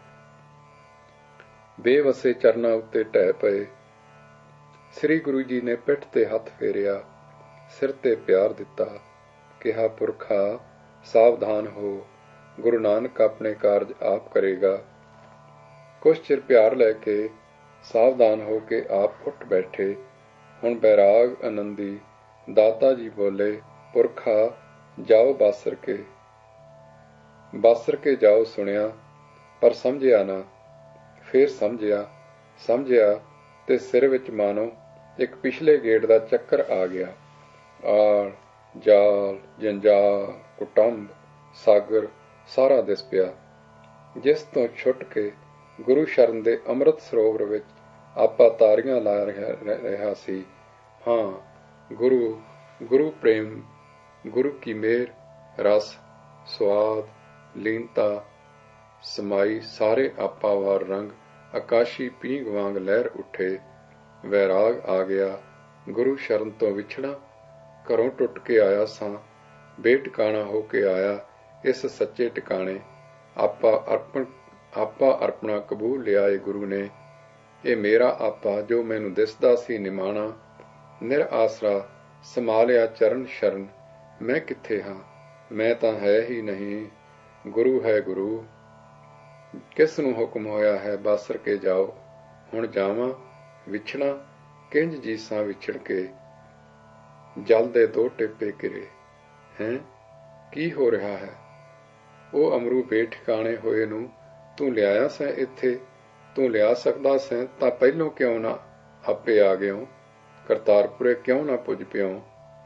ਬੇਵਸੇ ਚਰਨਾਂ ਉੱਤੇ ਢਹਿ ਪਏ। ਸ੍ਰੀ ਗੁਰੂ ਜੀ ਨੇ ਪਿੱਠ ਤੇ ਹੱਥ ਫੇਰਿਆ, ਸਿਰ ਤੇ ਪਿਆਰ ਦਿੱਤਾ, ਕਿਹਾ, ਪੁਰਖਾ ਸਾਵਧਾਨ ਹੋ, ਗੁਰੂ ਨਾਨਕ ਆਪਣੇ ਕਾਰਜ ਆਪ ਕਰੇਗਾ। ਕੁਛ ਚਿਰ ਪਿਆਰ ਲੈ ਕੇ ਸਾਵਧਾਨ ਹੋ ਕੇ ਆਪ ਉੱਠ ਬੈਠੇ। ਹੁਣ ਬੈਰਾਗ ਆਨੰਦੀ ਦਾਤਾ ਜੀ ਬੋਲੇ, ਪੁਰਖਾ ਜਾਓ ਬਾਸਰ ਕੇ। ਬਾਸਰ ਕੇ ਜਾਓ ਸੁਣਿਆ, ਪਰ ਸਮਝਿਆ ਨਾ। ਫੇਰ ਸਮਝਿਆ ਸਮਝਿਆ ਤੇ ਸਿਰ ਵਿੱਚ ਮਾਨੋ ਇੱਕ ਪਿਛਲੇ ਗੇੜ ਦਾ ਚੱਕਰ ਆ ਗਿਆ। ਆਲ, ਜਾਲ, ਜੰਜਾਲ, ਕੁਟੰਬ, ਸਾਗਰ ਸਾਰਾ ਦਿਸ ਪਿਆ, ਜਿਸ ਤੋਂ ਛੁੱਟ ਕੇ ਗੁਰੂ ਸ਼ਰਨ ਦੇ ਅੰਮ੍ਰਿਤ ਸਰੋਵਰ ਵਿੱਚ ਆਪਾ ਤਾਰੀਆਂ ਲਾ ਰਿਹਾ ਸੀ। ਹਾਂ, ਗੁਰੂ ਗੁਰੂ ਪ੍ਰੇਮ, ਗੁਰੂ ਕੀ ਮਿਹਰ, ਰਸ, ਸੁਆਦ, ਲੀਨਤਾ ਸਮਾਈ ਸਾਰੇ ਆਪਾ ਵਾਰ ਰੰਗ ਆਕਾਸ਼ੀ ਪੀਂਘ ਵਾਂਗ ਲਹਿਰ ਉੱਠੇ। ਵੈਰਾਗ ਆ ਗਿਆ। ਗੁਰੂ ਸ਼ਰਨ ਤੋਂ ਵਿਛੜਾ, ਘਰੋਂ ਟੁੱਟ ਕੇ ਆਇਆ ਸਾਂ, ਬੇਟਿਕਾਣਾ ਹੋ ਕੇ ਆਇਆ ਇਸ ਸੱਚੇ ਟਿਕਾਣੇ। ਆਪਾ ਅਰਪਣ ਆਪਾ ਅਰਪਣਾ ਕਬੂਲ ਲਿਆ ਏ ਗੁਰੂ ਨੇ। ਇਹ ਮੇਰਾ ਆਪਾ ਜੋ ਮੈਨੂੰ ਦਿਸਦਾ ਸੀ ਨਿਮਾਣਾ, ਨਿਰ ਆਸਰਾ ਸਮਾ ਲਿਆ ਚਰਨ ਸ਼ਰਨ। ਮੈਂ ਕਿੱਥੇ ਹਾਂ, ਮੈਂ ਤਾਂ ਹੈ ਹੀ ਨਹੀਂ, ਗੁਰੂ ਹੈ ਗੁਰੂ। ਕਿਸ ਨੂੰ ਹੁਕਮ ਹੋਇਆ ਹੈ ਬਾਸਰ ਕੇ ਜਾਓ। ਹੁਣ ਜਾਵਾਂ ਵਿਛਣਾ, ਕਿੰਜ ਜੀਸਾਂ ਵਿਛੜ ਕੇ। ਜਲ ਦੇ ਦੋ ਟੇਪੇ ਕਿਰੇ। ਹੈਂ, ਕੀ ਹੋ ਰਿਹਾ ਹੈ? ਉਹ ਅਮਰੂ ਬੇਠਿਕਾਣੇ ਹੋਏ ਨੂੰ ਤੂੰ ਲਿਆਇਆ ਸੈਂ ਇੱਥੇ। ਤੂੰ ਲਿਆ ਸਕਦਾ ਸੈਂ ਤਾਂ ਪਹਿਲੋਂ ਕਿਉਂ ਨਾ ਆਪੇ ਆ ਗਿਓ, ਕਰਤਾਰਪੁਰੇ ਕਿਉਂ ਨਾ ਪੁੱਜ ਪਿਓ।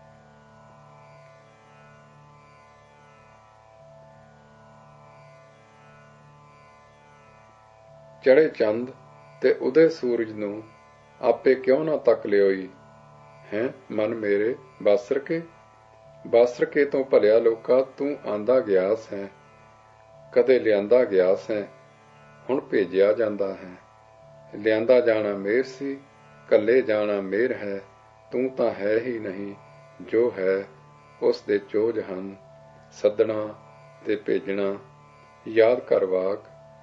ਚੜੇ ਚੰਦ ਤੇ ਉਦੇ ਸੂਰਜ ਨੂੰ ਆਪੇ ਕਿਉਂ ਨਾ ਤੱਕ ਲਿਓਈ। ਹੈਂ ਮਨ ਮੇਰੇ, ਬਾਸਰ ਕੇ ਬਾਸਰ ਕੇ ਤੋਂ ਭਲਿਆ ਲੋਕਾ ਤੂੰ ਆਂਦਾ ਗਿਆ ਸੈਂ, ਕਦੇ ਲਿਆਂਦਾ ਗਿਆ ਸੈਂ, ਹੁਣ ਭੇਜਿਆ ਜਾਂਦਾ ਹੈ। ਲਿਆਂਦਾ ਜਾਣਾ ਮੇਰ ਸੀ, ਕੱਲੇ ਜਾਣਾ ਮੇਰ ਹੈ। ਤੂੰ ਤਾਂ ਹੈ ਹੀ ਨਹੀਂ, ਜੋ ਹੈ ਉਸ ਦੇ ਚੋਜ ਹਨ। ਸੱਦਣਾ ਤੇ ਭੇਜਣਾ, ਯਾਦ ਕਰ ਵਾਕ।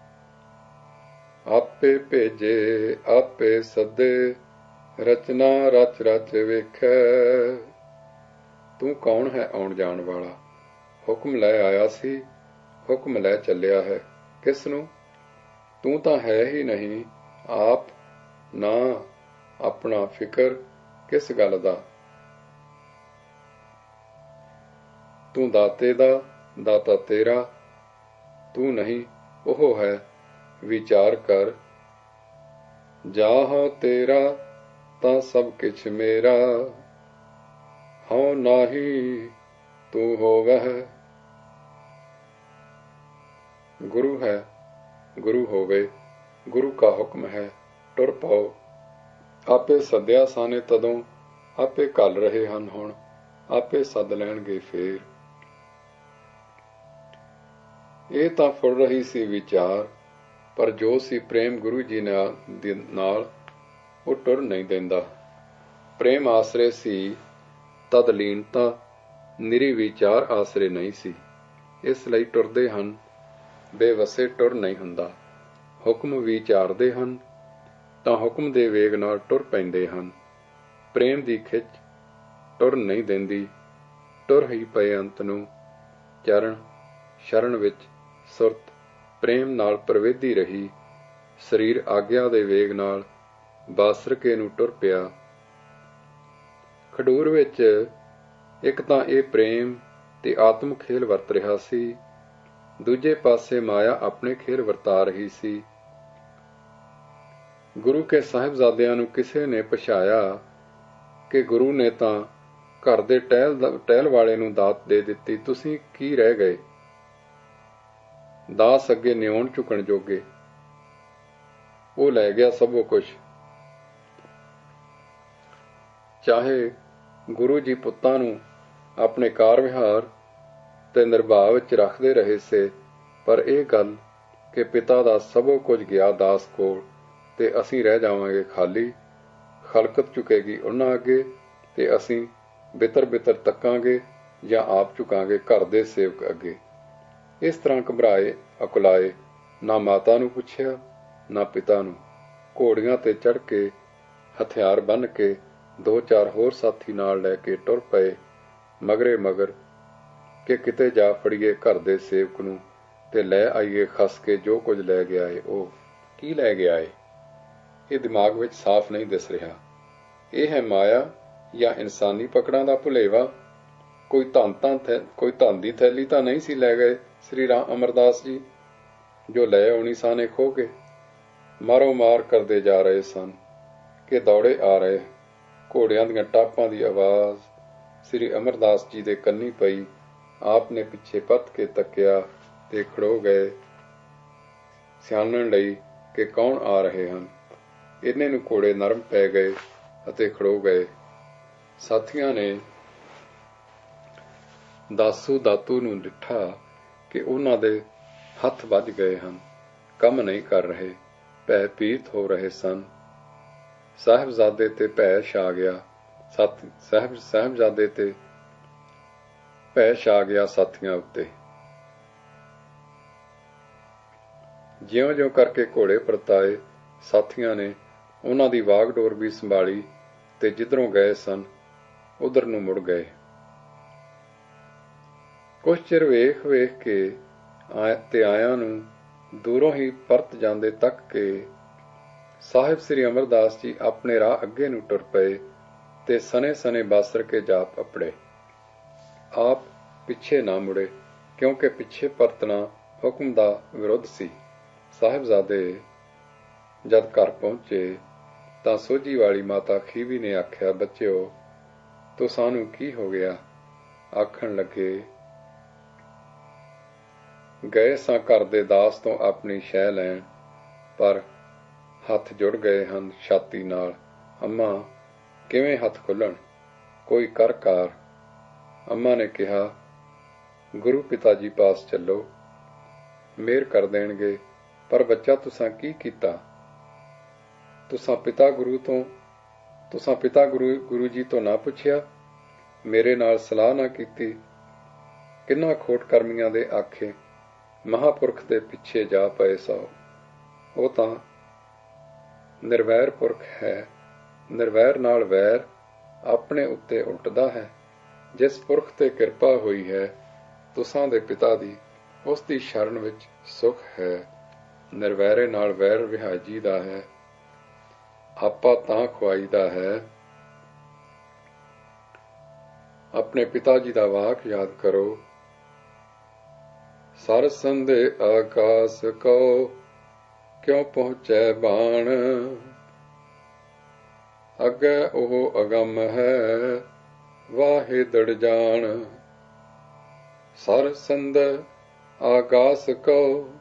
ਆਪੇ ਭੇਜੇ ਆਪੇ ਸੱਦੇ, ਰਚਨਾ ਰਚ ਰਚ ਵੇਖੈ। ਤੂੰ ਕੌਣ ਹੈ ਆਉਣ ਜਾਣ ਵਾਲਾ? ਹੁਕਮ ਲੈ ਆਇਆ ਸੀ, ਹੁਕਮ ਲੈ ਚੱਲਿਆ ਹੈ। ਕਿਸ ਨੂੰ? ਤੂੰ ਤਾਂ ਹੈ ਹੀ ਨਹੀਂ ਆਪ ਨਾ। ਆਪਣਾ ਫਿਕਰ ਕਿਸ ਗੱਲ ਦਾ? ਤੂੰ ਦਾਤੇ ਦਾ, ਦਾਤਾ ਤੇਰਾ। ਤੂੰ ਨਹੀਂ, ਉਹ ਹੈ। ਵਿਚਾਰ ਕਰ, ਜਾਹ ਤੇਰਾ ਤਾਂ ਸਭ ਕਿਛ ਮੇਰਾ। ਹਉ ਨਾਹੀ ਤੂੰ ਹੋਵਹਿ। ਗੁਰੂ ਹੈ, ਗੁਰੂ ਹੋਵੇ, ਗੁਰੂ ਕਾ ਹੁਕਮ ਹੈ, ਟੁਰ ਪਾਓ। ਆਪੇ ਸੱਦਿਆ ਸਾਨੇ ਤਦੋਂ, ਆਪੇ ਘੱਲ ਰਹੇ ਹਨ ਹੁਣ, ਆਪੇ ਸੱਦ ਲੈਣਗੇ ਫੇਰ। ਇਹ ਤਾਂ ਫੁਰ ਰਹੀ ਸੀ ਵਿਚਾਰ, ਪਰ ਜੋ ਸੀ ਪ੍ਰੇਮ ਗੁਰੂ ਜੀ ਨਾਲ ਉਹ ਟੁਰ ਨਹੀਂ ਦਿੰਦਾ। ਪ੍ਰੇਮ ਆਸਰੇ ਸੀ ਤਦ ਲੀਨਤਾ, ਨਿਰੀ ਵਿਚਾਰ ਆਸਰੇ ਨਹੀਂ ਸੀ। ਇਸ ਲਈ ਟੁਰਦੇ ਹਨ, ਬੇਵਸੇ ਟੁਰ ਨਹੀਂ ਹੁੰਦਾ। ਹੁਕਮ ਵਿਚਾਰਦੇ ਹਨ ਤਾਂ ਹੁਕਮ ਦੇ ਵੇਗ ਨਾਲ ਟੁਰ ਪੈਂਦੇ ਹਨ। ਪ੍ਰੇਮ ਦੀ ਖਿੱਚ ਟੁਰ ਨਹੀਂ ਦਿੰਦੀ, ਟੁਰ ਹੀ ਪਏ ਅੰਤ ਨੂੰ। ਚਰਨ ਸ਼ਰਨ ਵਿੱਚ ਸੁਰਤ ਪ੍ਰੇਮ ਨਾਲ ਪ੍ਰਵੇਦੀ ਰਹੀ। ਸਰੀਰ ਆਗਿਆ ਦੇ ਵੇਗ ਨਾਲ ਬਾਸਰਕੇ ਨੂੰ ਟੁਰ ਪਿਆ। ਖਡੂਰ ਵਿੱਚ ਇੱਕ ਤਾਂ ਇਹ ਪ੍ਰੇਮ ਤੇ ਆਤਮ ਖੇਲ ਵਰਤ ਰਿਹਾ ਸੀ, ਦੂਜੇ ਪਾਸੇ ਮਾਇਆ ਆਪਣੇ ਖੇਲ ਵਰਤਾ ਰਹੀ ਸੀ। ਗੁਰੂ ਕੇ ਸਾਹਿਬਜ਼ਾਦਿਆਂ ਨੂੰ ਕਿਸੇ ਨੇ ਪਛਾਇਆ ਕਿ ਗੁਰੂ ਨੇ ਤਾਂ ਘਰ ਦੇ ਟਹਿਲ ਟਹਿਲ ਵਾਲੇ ਨੂੰ ਦਾਤ ਦੇ ਦਿੱਤੀ, ਤੁਸੀਂ ਕੀ ਰਹਿ ਗਏ ਦਾਸ ਅੱਗੇ ਨਿਉਣ ਝੁਕਣ ਜੋਗੇ। ਉਹ ਲੈ ਗਿਆ ਸਭੋ ਕੁਛ। ਚਾਹੇ ਗੁਰੂ ਜੀ ਪੁੱਤਾਂ ਨੂੰ ਆਪਣੇ ਕਾਰ ਵਿਹਾਰ ਤੇ ਨਿਰਭਾਅ ਵਿੱਚ ਰੱਖਦੇ ਰਹੇ ਸੇ, ਪਰ ਇਹ ਗੱਲ ਕਿ ਪਿਤਾ ਦਾ ਸਭੋ ਕੁਝ ਗਿਆ ਦਾਸ ਕੋਲ ਤੇ ਅਸੀਂ ਰਹਿ ਜਾਵਾਂਗੇ ਖਾਲੀ। ਖਲਕਤ ਝੁਕੇਗੀ ਉਹਨਾਂ ਅੱਗੇ ਤੇ ਅਸੀਂ ਬਿਤਰ ਬਿਤਰ ਤੱਕਾਂਗੇ ਜਾਂ ਆਪ ਝੁਕਾਂਗੇ ਘਰ ਦੇ ਸੇਵਕ ਅੱਗੇ। ਇਸ ਤਰ੍ਹਾਂ ਘਬਰਾਏ ਅਕੁਲਾਏ ਨਾ ਮਾਤਾ ਨੂੰ ਪੁੱਛਿਆ ਨਾ ਪਿਤਾ ਨੂੰ। ਘੋੜੀਆਂ ਤੇ ਚੜ੍ਹ ਕੇ ਹਥਿਆਰ ਬੰਨ੍ਹ ਕੇ ਦੋ ਚਾਰ ਹੋਰ ਸਾਥੀ ਨਾਲ ਲੈ ਕੇ ਟੁਰ ਪਏ ਮਗਰੇ ਮਗਰ ਕਿ ਕਿਤੇ ਜਾ ਫੜੀਏ ਘਰ ਦੇ ਸੇਵਕ ਨੂੰ ਤੇ ਲੈ ਆਈਏ ਖਸ ਕੇ ਜੋ ਕੁਝ ਲੈ ਗਿਆ ਏ। ਉਹ ਕੀ ਲੈ ਗਿਆ ਏ ਇਹ ਦਿਮਾਗ ਵਿੱਚ ਸਾਫ਼ ਨਹੀਂ ਦਿਸ ਰਿਹਾ। ਇਹ ਹੈ ਮਾਇਆ ਜਾਂ ਇਨਸਾਨੀ ਪਕੜਾਂ ਦਾ ਭੁਲੇਵਾ। ਕੋਈ ਧਨ ਤਾਂ ਕੋਈ ਧਨ ਦੀ ਥੈਲੀ ਤਾਂ ਨਹੀਂ ਸੀ ਲੈ ਗਏ ਸ੍ਰੀ ਰਾਮ ਅਮਰਦਾਸ ਜੀ, ਜੋ ਲੈ ਆਉਣੀ ਸਾਨੇ ਖੋ ਕੇ ਮਾਰੋ ਮਾਰ ਕਰਦੇ ਜਾ ਰਹੇ ਸਨ ਕਿ ਦੌੜੇ ਆ ਰਹੇ। ਘੋੜਿਆਂ ਦੀਆਂ ਟਾਪਾਂ ਦੀ ਆਵਾਜ਼ ਸ੍ਰੀ ਅਮਰਦਾਸ ਜੀ ਦੇ ਕੰਨੀ ਪਈ। ਆਪ ਨੇ ਪਿੱਛੇ ਪੱਤ ਕੇ ਤੱਕਿਆ ਤੇ ਖੜੋ ਗਏ ਸਿਆਣਨ ਲਈ ਕਿ ਕੌਣ ਆ ਰਹੇ ਹਨ। ਇੰਨੇ ਨੂੰ ਘੋੜੇ ਨਰਮ ਪੈ ਗਏ ਅਤੇ ਖੜੋ ਗਏ। ਸਾਥੀਆਂ ਨੇ ਦਾਸੂ ਦਾਤੂ ਨੂੰ ਡਿੱਠਾ ਕਿ ਉਹਨਾਂ ਦੇ ਹੱਥ ਵੱਜ ਗਏ ਹਨ, ਕੰਮ ਨਹੀਂ ਕਰ ਰਹੇ, ਭੈ ਭੀਤ ਹੋ ਰਹੇ ਸਨ। ਸਾਹਿਬਜ਼ਾਦੇ ਤੇ ਭੈ ਛਾ ਗਿਆ। ਸਾਥੀ ਸਾਹਿਬ ਸਾਹਿਬਜ਼ਾਦੇ ਤੇ ਭੈ ਛਾ ਗਿਆ ਸਾਥੀਆਂ ਉੱਤੇ। ਜਿਉਂ-ਜਿਉਂ ਕਰਕੇ ਘੋੜੇ ਪਰਤਾਏ, ਸਾਥੀਆਂ ਨੇ ਉਹਨਾਂ ਦੀ ਵਾਗਡੋਰ ਵੀ ਸੰਭਾਲੀ ਤੇ ਜਿੱਧਰੋਂ ਗਏ ਸਨ ਉਧਰ ਨੂੰ ਮੁੜ ਗਏ। ਕੁਝ ਚਿਰ ਵੇਖ ਵੇਖ ਕੇ ਤੇ ਆਇਆਂ ਨੂੰ ਦੂਰੋਂ ਹੀ ਪਰਤ ਜਾਂਦੇ ਤੱਕ ਕੇ ਸਾਹਿਬ ਸ੍ਰੀ ਅਮਰਦਾਸ ਜੀ ਆਪਣੇ ਰਾਹ ਅੱਗੇ ਨੂੰ ਟੁਰ ਪਏ ਤੇ ਸਨੇ ਸਨੇ ਬਾਸਰ ਕੇ ਜਾ ਪਪੜੇ। ਆਪ ਪਿੱਛੇ ਨਾ ਮੁੜੇ ਕਿਉਂਕਿ ਪਿੱਛੇ ਪਰਤਣਾ ਹੁਕਮ ਦਾ ਵਿਰੁੱਧ ਸੀ। ਸਾਹਿਬਜ਼ਾਦੇ ਜਦ ਘਰ ਪਹੁੰਚੇ ਤਾਂ ਸੋਝੀ ਵਾਲੀ ਮਾਤਾ ਖੀਵੀ ਨੇ ਆਖਿਆ, ਬੱਚਿਓ ਤੋ ਸਾਨੂੰ ਕੀ ਹੋ ਗਿਆ? ਆਖਣ ਲੱਗੇ, ਗਏ ਸਾਂ ਘਰ ਦੇ ਦਾਸ ਤੋਂ ਆਪਣੀ ਸ਼ੈ ਲੈਣ, ਪਰ ਹੱਥ ਜੁੜ ਗਏ ਹਨ ਛਾਤੀ ਨਾਲ। ਅੰਮਾ ਕਿਵੇਂ ਹੱਥ ਖੁੱਲਣ? ਕੋਈ ਕਰ ਕਾਰ। ਅੰਮਾ ਨੇ ਕਿਹਾ, ਗੁਰੂ ਪਿਤਾ ਜੀ ਪਾਸ ਚੱਲੋ, ਮਿਹਰ ਕਰ ਦੇਣਗੇ। ਪਰ ਬੱਚਾ ਤੁਸਾਂ ਕੀ ਕੀਤਾ? ਤੁਸਾਂ ਪਿਤਾ ਗੁਰੂ ਤੋਂ ਤੁਸਾਂ ਪਿਤਾ ਗੁਰੂ ਗੁਰੂ ਜੀ ਤੋਂ ਨਾ ਪੁੱਛਿਆ, ਮੇਰੇ ਨਾਲ ਸਲਾਹ ਨਾ ਕੀਤੀ। ਕਿੰਨਾ ਖੋਟ ਕਰਮੀਆਂ ਦੇ ਆਖੇ ਮਹਾਂਪੁਰਖ ਦੇ ਪਿੱਛੇ ਜਾ ਪਏ ਸੋ। ਉਹ ਤਾਂ ਨਿਰਵੈਰ ਪੁਰਖ ਹੈ। ਨਿਰਵੈਰ ਨਾਲ ਵੈਰ ਆਪਣੇ ਉੱਤੇ ਉਲਟਦਾ ਹੈ। ਜਿਸ ਪੁਰਖ ਤੇ ਕਿਰਪਾ ਹੋਈ ਹੈ ਤੁਸਾਂ ਦੇ ਪਿਤਾ ਦੀ, ਉਸ ਦੀ ਸ਼ਰਨ ਵਿੱਚ ਸੁਖ ਹੈ। ਨਿਰਵੈਰੇ ਨਾਲ ਵੈਰ ਵਿਹਾਜੀ ਦਾ ਹੈ। ਆਪਾ ਤਾਂ ਖੁਆਈਦਾ ਹੈ। ਆਪਣੇ ਪਿਤਾ ਜੀ ਦਾ ਵਾਕ ਯਾਦ ਕਰੋ, ਸਰ ਸੰਦੇ ਆਕਾਸ ਕੋ ਕਿਉਂ ਪਹੁੰਚੈ ਬਾਣ, ਅੱਗੇ ਉਹ ਅਗੰਮ ਹੈ ਵਾਹੇ ਦੜ ਜਾਣ। ਸਰ ਸੰਦ ਆਕਾਸ ਕੋ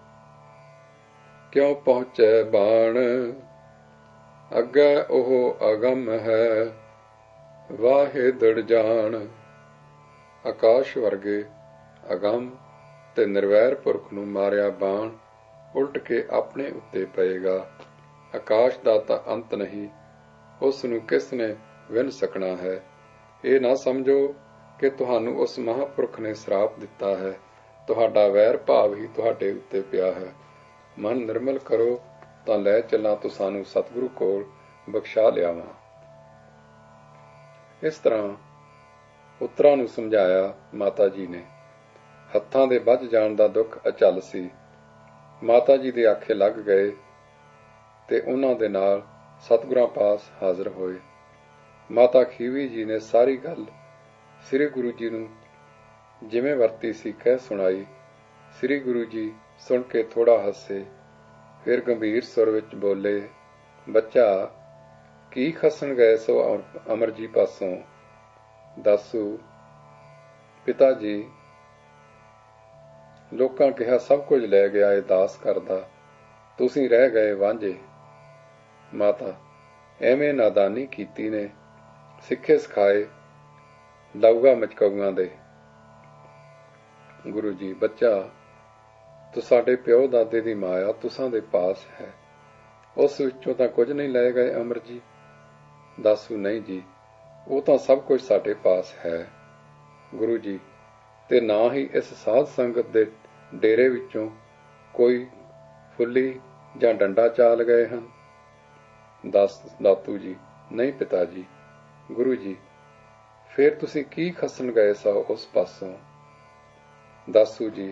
ਕਿਉਂ ਪਹੁੰਚੈ ਬਾਣ, ਅੱਗੇ ਉਹ ਅਗੰਮ ਹੈ ਵਾਹੇ ਦੜ ਜਾਣ। ਆਕਾਸ਼ ਵਰਗੇ ਅਗੰਮ ਤੇ ਨਿਰਵੈਰ ਪੁਰਖ ਨੂੰ ਮਾਰਿਆ ਬਾਣ ਉਲਟ ਕੇ ਆਪਣੇ ਉੱਤੇ ਪਏਗਾ। ਆਕਾਸ਼ ਦਾ ਤਾਂ ਅੰਤ ਨਹੀਂ, ਉਸ ਨੂੰ ਕਿਸ ਨੇ ਵਿੰਨ ਸਕਣਾ ਹੈ। ਇਹ ਨਾ ਸਮਝੋ ਕਿ ਤੁਹਾਨੂੰ ਉਸ ਮਹਾਂਪੁਰਖ ਨੇ ਸਰਾਪ ਦਿੱਤਾ ਹੈ। ਤੁਹਾਡਾ ਵੈਰ ਭਾਵ ਹੀ ਤੁਹਾਡੇ ਉੱਤੇ ਪਿਆ ਹੈ। ਮਨ ਨਿਰਮਲ ਕਰੋ ਤਾਂ ਲੈ ਚੱਲਾਂ ਤੁਸਾਨੂੰ ਸਤਿਗੁਰੂ ਕੋਲ ਬਖਸ਼ਾ ਲਿਆਵਾਂ। ਇਸ ਤਰ੍ਹਾਂ ਪੁੱਤਰਾਂ ਨੂੰ ਸਮਝਾਇਆ। ਮਾਤਾ ਜੀ ਨੇ ਹੱਥਾਂ ਦੇ ਵੱਜ ਜਾਣ ਦਾ ਦੁੱਖ ਅਚਲ ਸੀ। ਮਾਤਾ ਜੀ ਦੇ ਆਖੇ ਲੱਗ ਗਏ ਤੇ ਉਹਨਾਂ ਦੇ ਨਾਲ ਸਤਿਗੁਰਾਂ ਪਾਸ ਹਾਜ਼ਰ ਹੋਏ। ਮਾਤਾ ਖੀਵੀ ਜੀ ਨੇ ਸਾਰੀ ਗੱਲ ਸ੍ਰੀ ਗੁਰੂ ਜੀ ਨੂੰ ਜਿਵੇਂ ਵਰਤੀ ਸੀ ਕਹਿ ਸੁਣਾਈ। ਸ੍ਰੀ ਗੁਰੂ ਜੀ ਸੁਣ ਕੇ ਥੋੜਾ ਹੱਸੇ, ਫਿਰ ਗੰਭੀਰ ਸੁਰ ਵਿੱਚ ਬੋਲੇ, ਬੱਚਾ ਕੀ ਖੱਸਣ ਗਏ ਸੋ ਅਮਰ ਜੀ ਪਾਸੋਂ? ਦਾਸੂ, ਪਿਤਾ ਜੀ, ਲੋਕਾਂ ਕਿਹਾ ਸਭ ਕੁਝ ਲੈ ਗਿਆ ਏ ਦਾਸ ਕਰਦਾ, ਤੁਸੀਂ ਰਹਿ ਗਏ ਵਾਂਝੇ। ਮਾਤਾ, ਐਵੇਂ ਨਾਦਾਨੀ ਕੀਤੀ ਨੇ, ਸਿੱਖੇ ਸਿਖਾਏ ਲਾਊਗਾ ਮਚਕਾਊਆਂ ਦੇ। ਗੁਰੂ ਜੀ, ਬੱਚਾ ਤੂੰ ਸਾਡੇ ਪਿਓ ਦਾਦੇ ਦੀ ਮਾਇਆ ਤੁਸਾਂ ਦੇ ਪਾਸ ਹੈ, ਉਸ ਵਿੱਚੋਂ ਤਾਂ ਕੁਝ ਨਹੀਂ ਲੈ ਗਏ ਅਮਰ ਜੀ। ਦਾਸੂ, ਨਹੀਂ ਜੀ, ਉਹ ਤਾਂ ਸਭ ਕੁਝ ਸਾਡੇ ਪਾਸ ਹੈ। ਗੁਰੂ ਜੀ, ਤੇ ਨਾ ਹੀ ਇਸ ਸਾਧ ਸੰਗਤ ਦੇ ਡੇਰੇ ਵਿੱਚੋਂ ਕੋਈ ਫੁੱਲੀ ਜਾਂ ਡੰਡਾ ਚਾਲ ਗਏ ਹਨ। ਦਾਸ ਦਾਤੂ ਜੀ, ਨਹੀਂ ਪਿਤਾ ਜੀ। ਗੁਰੂ ਜੀ, ਫਿਰ ਤੁਸੀਂ ਕੀ ਖੱਸਣ ਗਏ ਸੋ ਉਸ ਪਾਸੋਂ? ਦਾਸੂ ਜੀ,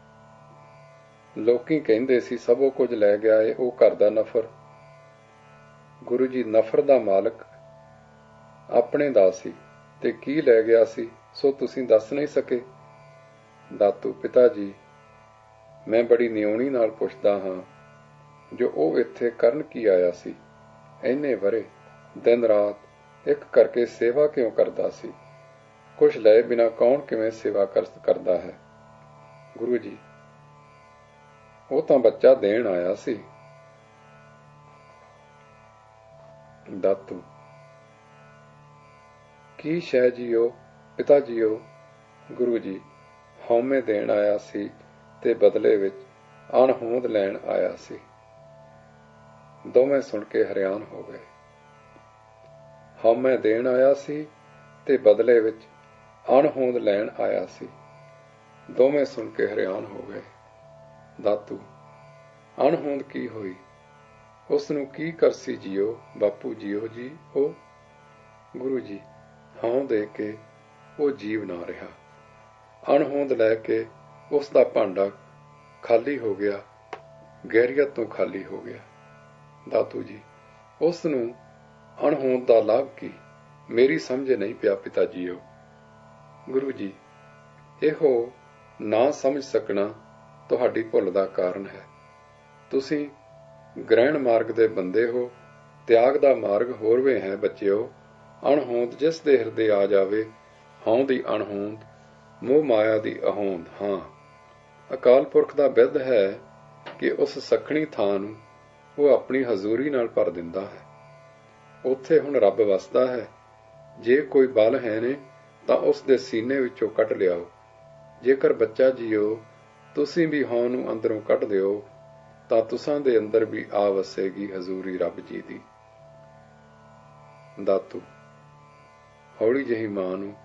ਲੋਕੀ ਕਹਿੰਦੇ ਸੀ ਸਭੋ ਕੁਝ ਲੈ ਗਿਆ ਏ ਉਹ ਘਰ ਦਾ ਨਫਰ। ਗੁਰੂ ਜੀ, ਨਫਰ ਦਾ ਮਾਲਕ ਆਪਣੇ ਦਾ ਸੀ ਤੇ ਕੀ ਲੈ ਗਿਆ ਸੀ ਸੋ ਤੁਸੀਂ ਦੱਸ ਨਹੀਂ ਸਕੇ। ਦਾਤੂ, ਪਿਤਾ ਜੀ, ਮੈਂ ਬੜੀ ਨਿਉਣੀ ਨਾਲ ਪੁੱਛਦਾ ਹਾਂ, ਜੋ ਉਹ ਇੱਥੇ ਕਰਨ ਕੀ ਆਇਆ ਸੀ? ਇੰਨੇ ਵਰੇ ਦਿਨ ਰਾਤ ਇੱਕ ਕਰਕੇ ਸੇਵਾ ਕਿਉਂ ਕਰਦਾ ਸੀ? ਕੁਛ ਲਏ ਬਿਨਾਂ ਕੌਣ ਕਿਵੇਂ ਸੇਵਾ ਕਰਦਾ ਹੈ? ਗੁਰੂ ਜੀ, ਉਹ ਤਾਂ ਬੱਚਾ ਦੇਣ ਆਇਆ ਸੀ। ਦਾਤੂ, ਕੀ ਸ਼ੈ ਜੀਓ? ਪਿਤਾ ਜੀਓ। ਗੁਰੂ ਜੀ, ਹਉਮੈ ਦੇਣ ਆਇਆ ਸੀ ਤੇ ਬਦਲੇ ਵਿੱਚ ਅਣਹੋਂਦ ਲੈਣ ਆਇਆ ਸੀ। ਦੋਵੇਂ ਸੁਣ ਕੇ ਹੈਰਾਨ ਹੋ ਗਏ। ਹਉਮੈ ਦੇਣ ਆਇਆ ਸੀ ਤੇ ਬਦਲੇ ਵਿੱਚ ਅਣਹੋਂਦ ਲੈਣ ਆਇਆ ਸੀ। ਦੋਵੇਂ ਸੁਣ ਕੇ ਹੈਰਾਨ ਹੋ ਗਏ। ਦਾਤੂ, ਅਣਹੋਂਦ ਕੀ ਹੋਈ? ਉਸ ਨੂੰ ਕੀ ਕਰਸੀ ਜੀਓ? ਬਾਪੂ ਜੀਓ ਜੀ ਉਹ। ਗੁਰੂ ਜੀ, ਹਉਂ ਦੇ ਕੇ ਉਹ ਜੀਵ ਨਾ ਰਿਹਾ। ਅਣਹੋਂਦ ਲੈ ਕੇ ਉਸ ਦਾ ਭਾਂਡਾ ਖਾਲੀ ਹੋ ਗਿਆ, ਗੈਰੀਅਤ ਤੋਂ ਖਾਲੀ ਹੋ ਗਿਆ। ਦਾਤੂ ਜੀ, ਉਸ ਨੂੰ ਅਣਹੋਂਦ ਦਾ ਲਾਭ ਕੀ? ਮੇਰੀ ਸਮਝ ਨਹੀਂ ਪਿਆ ਪਿਤਾ ਜੀਓ। ਗੁਰੂ ਜੀ, ਇਹੋ ਨਾ ਸਮਝ ਸਕਣਾ ਤੁਹਾਡੀ ਭੁੱਲ ਦਾ ਕਾਰਨ ਹੈ। ਤੁਸੀਂ ਗ੍ਰਹਿਣ ਮਾਰਗ ਦੇ ਬੰਦੇ ਹੋ, ਤਿਆਗ ਦਾ ਮਾਰਗ ਹੋਰਵੇਂ ਹੈ ਬੱਚਿਓ। ਅਣਹੋਂਦ ਜਿਸ ਦੇ ਹਿਰਦੇ ਆ ਜਾਵੇ, ਹਉਂ ਦੀ ਅਣਹੋਂਦ, ਮੋਹ ਮਾਇਆ ਦੀ ਅਹੋਂਦ। ਹਾਂ, ਅਕਾਲ ਪੁਰਖ ਦਾ ਬਿਰਧ ਹੈ ਕਿ ਉਸ ਸੱਖਣੀ ਥਾਂ ਨੂੰ ਉਹ ਆਪਣੀ ਹਜ਼ੂਰੀ ਨਾਲ ਭਰ ਦਿੰਦਾ ਹੈ। ਉੱਥੇ ਹੁਣ ਰੱਬ ਵਸਦਾ ਹੈ। ਜੇ ਕੋਈ ਬਲ ਹੈ ਨੇ ਤਾਂ ਉਸ ਦੇ ਸੀਨੇ ਵਿੱਚੋਂ ਕੱਢ ਲਿਆਓ। ਜੇਕਰ ਬੱਚਾ ਜੀਓ ਤੁਸੀਂ ਵੀ ਹਉਂ ਨੂੰ ਅੰਦਰੋਂ ਕੱਢ ਦਿਓ ਤਾਂ ਤੁਸਾਂ ਦੇ ਅੰਦਰ ਵੀ ਆ ਵਸੇਗੀ ਹਜ਼ੂਰੀ ਰੱਬ ਜੀ ਦੀ। ਦਾਤੂ, ਹੌਲੀ ਜਿਹੀ ਮਾਂ ਨੂੰ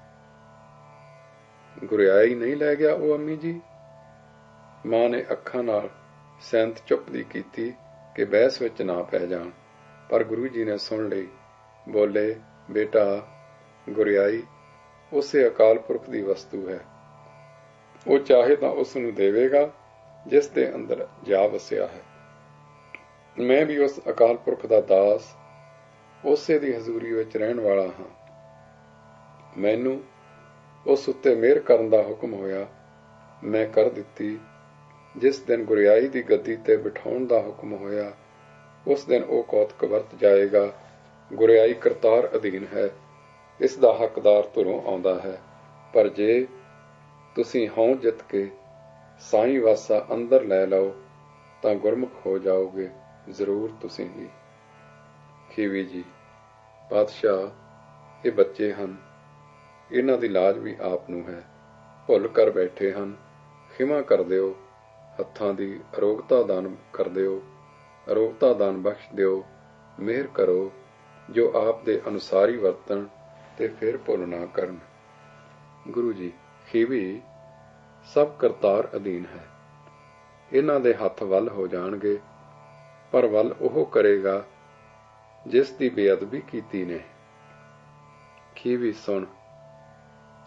ਗੁਰਿਆਈ ਨਹੀਂ ਲੈ ਗਿਆ ਉਹ ਅੰਮੀ ਜੀ? ਮਾਂ ਨੇ ਅੱਖਾਂ ਨਾਲ ਸੈਂਤ ਚੁੱਪਦੀ ਕੀਤੀ ਕਿ ਬਹਿਸ ਵਿੱਚ ਨਾ ਪੈ ਜਾਣ, ਪਰ ਗੁਰੂ ਜੀ ਨੇ ਸੁਣ ਲਈ। ਬੋਲੇ, ਬੇਟਾ, ਗੁਰਿਆਈ ਉਸੇ ਅਕਾਲ ਪੁਰਖ ਦੀ ਵਸਤੂ ਹੈ। ਉਹ ਚਾਹੇ ਤਾਂ ਉਸ ਨੂੰ ਦੇਵੇਗਾ ਜਿਸ ਦੇ ਅੰਦਰ ਜਾ ਵਸਿਆ ਹੈ। ਮੈਂ ਵੀ ਉਸ ਅਕਾਲ ਪੁਰਖ ਦਾ ਦਾਸ, ਉਸੇ ਦੀ ਹਜ਼ੂਰੀ ਵਿੱਚ ਰਹਿਣ ਵਾਲਾ ਹਾਂ। ਮੈਨੂੰ ਉਸ ਉੱਤੇ ਮਿਹਰ ਕਰਨ ਦਾ ਹੁਕਮ ਹੋਇਆ, ਮੈਂ ਕਰ ਦਿੱਤੀ। ਜਿਸ ਦਿਨ ਗੁਰਿਆਈ ਦੀ ਗੱਦੀ ਤੇ ਬਿਠਾਉਣ ਦਾ ਹੁਕਮ ਹੋਇਆ, ਉਸ ਦਿਨ ਉਹ ਕੌਤਕ ਵਰਤ ਜਾਏਗਾ। ਗੁਰਿਆਈ ਕਰਤਾਰ ਅਧੀਨ ਹੈ, ਇਸ ਦਾ ਹੱਕਦਾਰ ਧੁਰੋਂ ਆਉਂਦਾ ਹੈ। ਪਰ ਜੇ ਤੁਸੀਂ ਹਉਂ ਜਿੱਤ ਕੇ ਸਾਈਂ ਵਾਸਾ ਅੰਦਰ ਲੈ ਲਓ ਤਾਂ ਗੁਰਮੁਖ ਹੋ ਜਾਓਗੇ ਜ਼ਰੂਰ ਤੁਸੀਂ ਵੀ। ਖੀਵੀ ਜੀ, ਪਾਤਸ਼ਾਹ, ਇਹ ਬੱਚੇ ਹਨ, ਇਹਨਾਂ ਦੀ ਲਾਜ ਵੀ ਆਪ ਨੂੰ ਹੈ। ਭੁੱਲ ਕਰ ਬੈਠੇ ਹਨ, ਖਿਮਾ ਕਰ ਦਿਓ। ਹੱਥਾਂ ਦੀ ਅਰੋਗਤਾ ਦਾਨ ਕਰ ਦਿਓ, ਅਰੋਗਤਾ ਦਾਨ ਬਖਸ਼ ਦਿਓ। ਮਿਹਰ ਕਰੋ ਜੋ ਆਪ ਦੇ ਅਨੁਸਾਰ ਹੀ ਵਰਤਣ ਤੇ ਫਿਰ ਭੁੱਲ ਨਾ ਕਰਨ। ਗੁਰੂ ਜੀ, ਖੀਵੀ ਸਭ ਕਰਤਾਰ ਅਧੀਨ ਹੈ। ਇਹਨਾਂ ਦੇ ਹੱਥ ਵੱਲ ਹੋ ਜਾਣਗੇ, ਪਰ ਵੱਲ ਉਹ ਕਰੇਗਾ ਜਿਸ ਦੀ ਬੇਅਦਬੀ ਕੀਤੀ ਨੇ। ਖੀਵੀ ਸੁਣ,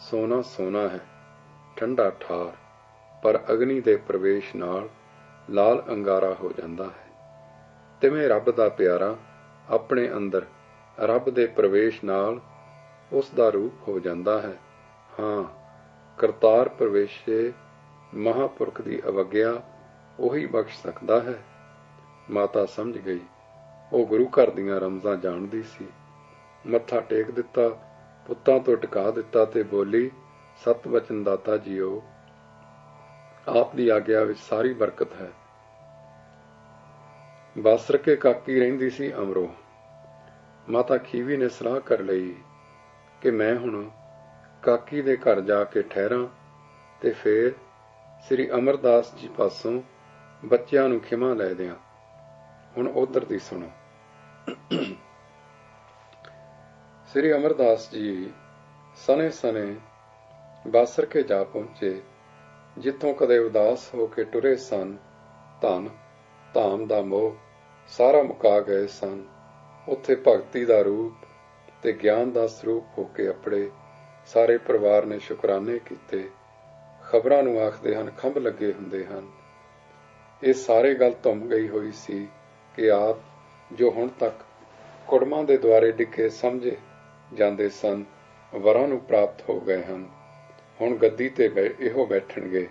ਸੋਨਾ ਸੋਨਾ ਹੈ, ਠੰਡਾ ਠਾਰ, ਪਰ ਅਗਨੀ ਦੇ ਪ੍ਰਵੇਸ਼ ਨਾਲ ਲਾਲ ਅੰਗਾਰਾ ਹੋ ਜਾਂਦਾ ਹੈ। ਤਿਵੇਂ ਰੱਬ ਦਾ ਪਿਆਰਾ ਆਪਣੇ ਅੰਦਰ ਰੱਬ ਦੇ ਪ੍ਰਵੇਸ਼ ਨਾਲ ਉਸ ਦਾ ਰੂਪ ਹੋ ਜਾਂਦਾ ਹੈ। ਹਾਂ, ਕਰਤਾਰ ਪ੍ਰਵੇਸ਼ੇ ਮਹਾਂਪੁਰਖ ਦੀ ਅਵੱਗਿਆ ਉਹੀ ਬਖਸ਼ ਸਕਦਾ ਹੈ। ਮਾਤਾ ਸਮਝ ਗਈ। ਉਹ ਗੁਰੂ ਘਰ ਦੀਆਂ ਰਮਜ਼ਾਂ ਜਾਣਦੀ ਸੀ। ਮੱਥਾ ਟੇਕ ਦਿੱਤਾ, ਪੁੱਤਾਂ ਤੋਂ ਟਿਕਾ ਦਿੱਤਾ ਤੇ ਬੋਲੀ, ਸਤ ਵਚਨ ਦਾਤਾ ਜੀਓ, ਆਪ ਦੀ ਆਗਿਆ ਵਿੱਚ ਸਾਰੀ ਬਰਕਤ ਹੈ। ਬਾਸਰਕੇ ਕਾਕੀ ਰਹਿੰਦੀ ਸੀ ਅਮਰੋ। ਮਾਤਾ ਖੀਵੀ ਨੇ ਸਲਾਹ ਕਰ ਲਈ ਕਿ ਮੈਂ ਹੁਣ ਕਾਕੀ ਦੇ ਘਰ ਜਾ ਕੇ ਠਹਿਰਾਂ ਤੇ ਫੇਰ ਸ੍ਰੀ ਅਮਰਦਾਸ ਜੀ ਪਾਸੋਂ ਬੱਚਿਆਂ ਨੂੰ ਖਿਮਾ ਲੈ ਦਿਆਂ। ਹੁਣ ਉਧਰ ਦੀ ਸੁਣੋ। ਸ੍ਰੀ ਅਮਰਦਾਸ ਜੀ ਸਨੇ ਸਨੇ ਬਾਸਰਕੇ ਜਾ ਪਹੁੰਚੇ, ਜਿੱਥੋਂ ਕਦੇ ਉਦਾਸ ਹੋ ਕੇ ਟੁਰੇ ਸਨ। ਧਨ ਧਾਮ ਦਾ ਮੋਹ ਸਾਰਾ ਮੁਕਾ ਗਏ ਸਨ। ਉੱਥੇ ਭਗਤੀ ਦਾ ਰੂਪ ਤੇ ਗਿਆਨ ਦਾ ਸਰੂਪ ਹੋ ਕੇ ਆਪਣੇ ਸਾਰੇ ਪਰਿਵਾਰ ਨੇ ਸ਼ੁਕਰਾਨੇ ਕੀਤੇ। ਖਬਰਾਂ ਨੂੰ ਆਖਦੇ ਹਨ ਖੰਭ ਲੱਗੇ ਹੁੰਦੇ ਹਨ। ਇਹ ਸਾਰੇ ਗੱਲ ਧੁੰਮ ਗਈ ਹੋਈ ਸੀ ਕਿ ਆਪ ਜੋ ਹੁਣ ਤੱਕ ਕੁੜਮਾਂ ਦੇ ਦੁਆਰੇ ਡਿੱਗੇ ਸਮਝੇ ਜਾਂਦੇ ਸਨ, ਵਰਾਂ ਨੂੰ ਪ੍ਰਾਪਤ ਹੋ ਗਏ ਹਨ। ਹੁਣ ਗੱਦੀ ਤੇ ਇਹੋ ਬੈਠਣਗੇ।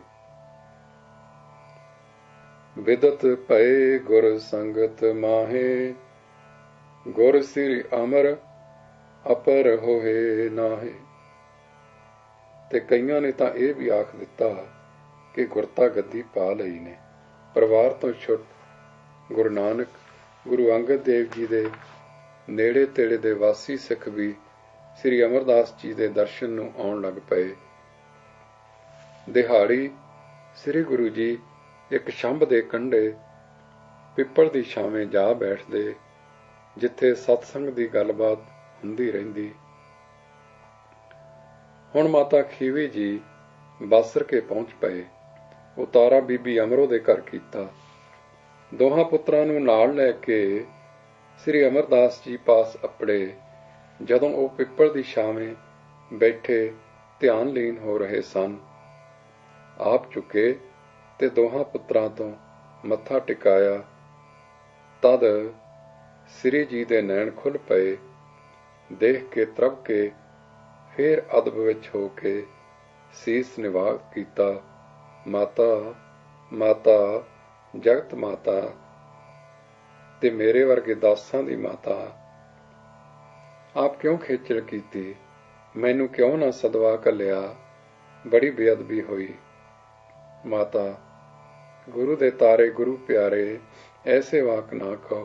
ਵਿਦਤ ਭਏ ਗੁਰ ਸੰਗਤ ਮਾਹੇ, ਗੁਰ ਸ੍ਰੀ ਅਮਰ ਅਪਰ ਹੋਏ ਨਾਹੇ। ਤੇ ਕਈਆਂ ਨੇ ਤਾਂ ਇਹ ਵੀ ਆਖ ਦਿੱਤਾ ਕਿ ਗੁਰਤਾ ਗੱਦੀ ਪਾ ਲਈ ਨੇ। ਪਰਿਵਾਰ ਤੋਂ ਛੁੱਟ ਗੁਰੂ ਨਾਨਕ, ਗੁਰੂ ਅੰਗਦ ਦੇਵ ਜੀ ਦੇ ਨੇੜੇ ਤੇੜੇ ਦੇ ਵਾਸੀ ਸਿੱਖ ਵੀ ਸ੍ਰੀ ਅਮਰਦਾਸ ਜੀ ਦੇ ਦਰਸ਼ਨ ਨੂੰ ਆਉਣ ਲੱਗ ਪਏ। ਦਿਹਾੜੀ ਸ੍ਰੀ ਗੁਰੂ ਜੀ ਇੱਕ ਛੰਭ ਦੇ ਕੰਢੇ ਪਿੱਪਲ ਦੀ ਛਾਵੇਂ ਜਾ ਬੈਠਦੇ, ਜਿੱਥੇ ਸਤਸੰਗ ਦੀ ਗੱਲਬਾਤ ਹੁੰਦੀ ਰਹਿੰਦੀ। ਹੁਣ ਮਾਤਾ ਖੀਵੀ ਜੀ ਬਾਸਰਕੇ ਪਹੁੰਚ ਪਏ। ਉਤਾਰਾ ਬੀਬੀ ਅਮਰੋ ਦੇ ਘਰ ਕੀਤਾ। ਦੋਹਾਂ ਪੁੱਤਰਾਂ ਨੂੰ ਨਾਲ ਲੈ ਕੇ ਸ੍ਰੀ ਅਮਰਦਾਸ ਜੀ ਪਾਸ ਅੱਪੜੇ। ਜਦੋਂ ਉਹ ਪਿੱਪਲ ਦੀ ਛਾਵੇਂ ਬੈਠੇ ਧਿਆਨ ਲੀਨ ਹੋ ਰਹੇ ਸਨ, ਆਪ ਝੁਕੇ ਤੇ ਦੋਹਾਂ ਪੁੱਤਰਾਂ ਤੋਂ ਮੱਥਾ ਟਿਕਾਇਆ। ਤਦ ਸ੍ਰੀ ਜੀ ਦੇ ਨੈਣ ਖੁੱਲ ਪਏ। ਦੇਖ ਕੇ ਤਰਬ ਕੇ ਫੇਰ ਅਦਬ ਵਿੱਚ ਹੋ ਕੇ ਸੀਸ ਨਿਵਾ ਕੀਤਾ। ਮਾਤਾ ਮਾਤਾ, ਜਗਤ ਮਾਤਾ ਤੇ ਮੇਰੇ ਵਰਗੇ ਦਾਸਾਂ ਦੀ ਮਾਤਾ, ਆਪ ਕਿਉਂ ਖੇਚਲ ਕੀਤੀ? ਮੈਨੂੰ ਕਿਉਂ ਨਾ ਸਦਵਾ ਘੱਲਿਆ? ਬੜੀ ਬੇਅਦਬੀ ਹੋਈ। ਮਾਤਾ, ਗੁਰੂ ਦੇ ਤਾਰੇ ਗੁਰੂ ਪਿਆਰੇ, ਐਸੇ ਵਾਕ ਨਾ ਕਹੋ।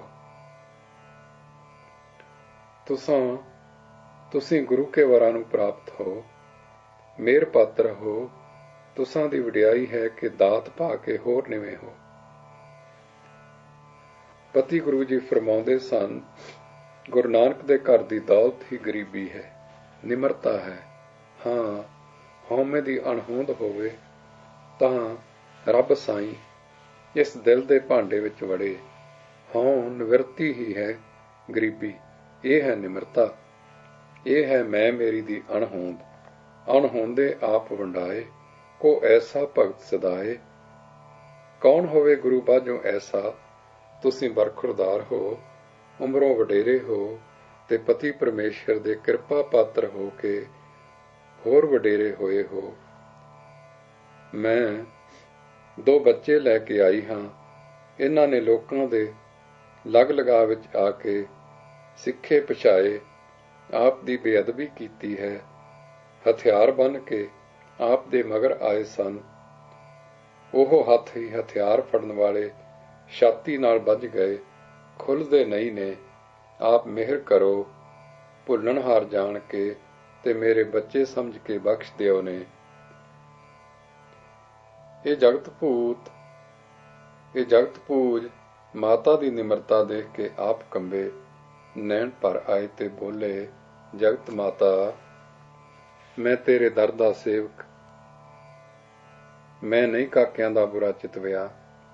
ਤੁਸਾਂ ਤੁਸੀਂ ਗੁਰੂ ਕੇ ਵਰਾਂ ਨੂੰ ਪ੍ਰਾਪਤ ਹੋ, ਮੇਰ ਪਾਤਰ ਹੋ। ਤੁਸਾਂ ਦੀ ਵਡਿਆਈ ਹੈ ਕਿ ਦਾਤ ਪਾ ਕੇ ਹੋਰ ਨਿਵੇਂ ਹੋ। ਪਤੀ ਗੁਰੂ ਜੀ ਫਰਮਾਉਂਦੇ ਸਨ, ਗੁਰੂ ਨਾਨਕ ਦੇ ਘਰ ਦੀ ਦੌਲਤ ਹੀ ਗਰੀਬੀ ਹੈ, ਨਿਮਰਤਾ ਹੈ। ਹਾਂ, ਹਉਮੈ ਦੀ ਅਣਹੋਂਦ ਹੋਵੇ ਤਾਂ ਰੱਬ ਸਾਈਂ ਇਸ ਦਿਲ ਦੇ ਭਾਂਡੇ ਵਿੱਚ ਵੜੇ। ਹਉ ਨਿਵਰਤੀ ਹੀ ਹੈ ਗਰੀਬੀ। ਇਹ ਹੈ ਨਿਮਰਤਾ। ਇਹ ਹੈ ਮੈਂ ਮੇਰੀ ਦੀ ਅਣਹੋਂਦ। ਅਣਹੋਂਦੇ ਆਪ ਵੰਡਾਏ, ਕੋ ਐਸਾ ਭਗਤ ਸਦਾਏ। ਕੌਣ ਹੋਵੇ ਗੁਰੂ ਬਾਝੋਂ ਐਸਾ? ਤੁਸੀਂ ਬਰਖੁਰਦਾਰ ਹੋ, ਉਮਰੋਂ ਵਡੇਰੇ ਹੋ ਤੇ ਪਤੀ ਪਰਮੇਸ਼ਰ ਦੇ ਕਿਰਪਾ ਪਾਤਰ ਹੋ ਕੇ ਹੋਰ ਵਡੇਰੇ ਹੋਏ ਹੋ। ਮੈਂ ਦੋ ਬੱਚੇ ਲੈ ਕੇ ਆਈ ਹਾਂ। ਇਹਨਾਂ ਨੇ ਲੋਕਾਂ ਦੇ ਲਗ ਲਗਾ ਵਿੱਚ ਆ ਕੇ ਸਿੱਖੇ ਪਛਾਏ, ਆਪ ਦੀ ਬੇਅਦਬੀ ਕੀਤੀ ਹੈ। ਹਥਿਆਰ ਬੰਨ ਕੇ ਆਪ ਦੇ ਮਗਰ ਆਏ ਸਨ। ਉਹ ਹੱਥ ਹੀ ਹਥਿਆਰ ਫੜਨ ਵਾਲੇ ਛਾਤੀ ਨਾਲ ਵੱਜ ਗਏ। ਖੁੱਲ੍ਹਦੇ ਨਹੀਂ ਨੇ। ਆਪ ਮਿਹਰ ਕਰੋ, ਭੁੱਲਣਹਾਰ ਜਾਣ ਕੇ ਤੇ ਮੇਰੇ ਬੱਚੇ ਸਮਝ ਕੇ ਬਖਸ਼ ਦਿਓ ਨੇ। ਇਹ ਜਗਤ ਭੂਤ, ਇਹ ਜਗਤ ਪੂਜ ਮਾਤਾ ਦੀ ਨਿਮਰਤਾ ਦੇਖ ਕੇ ਆਪ ਕੰਬੇ, ਨੈਣ ਭਰ ਆਏ ਤੇ ਬੋਲੇ, ਜਗਤ ਮਾਤਾ, ਮੈਂ ਤੇਰੇ ਦਰ ਦਾ ਸੇਵਕ। ਮੈਂ ਨਹੀਂ ਕਾਕਿਆਂ ਦਾ ਬੁਰਾ ਚਿਤਵਿਆ।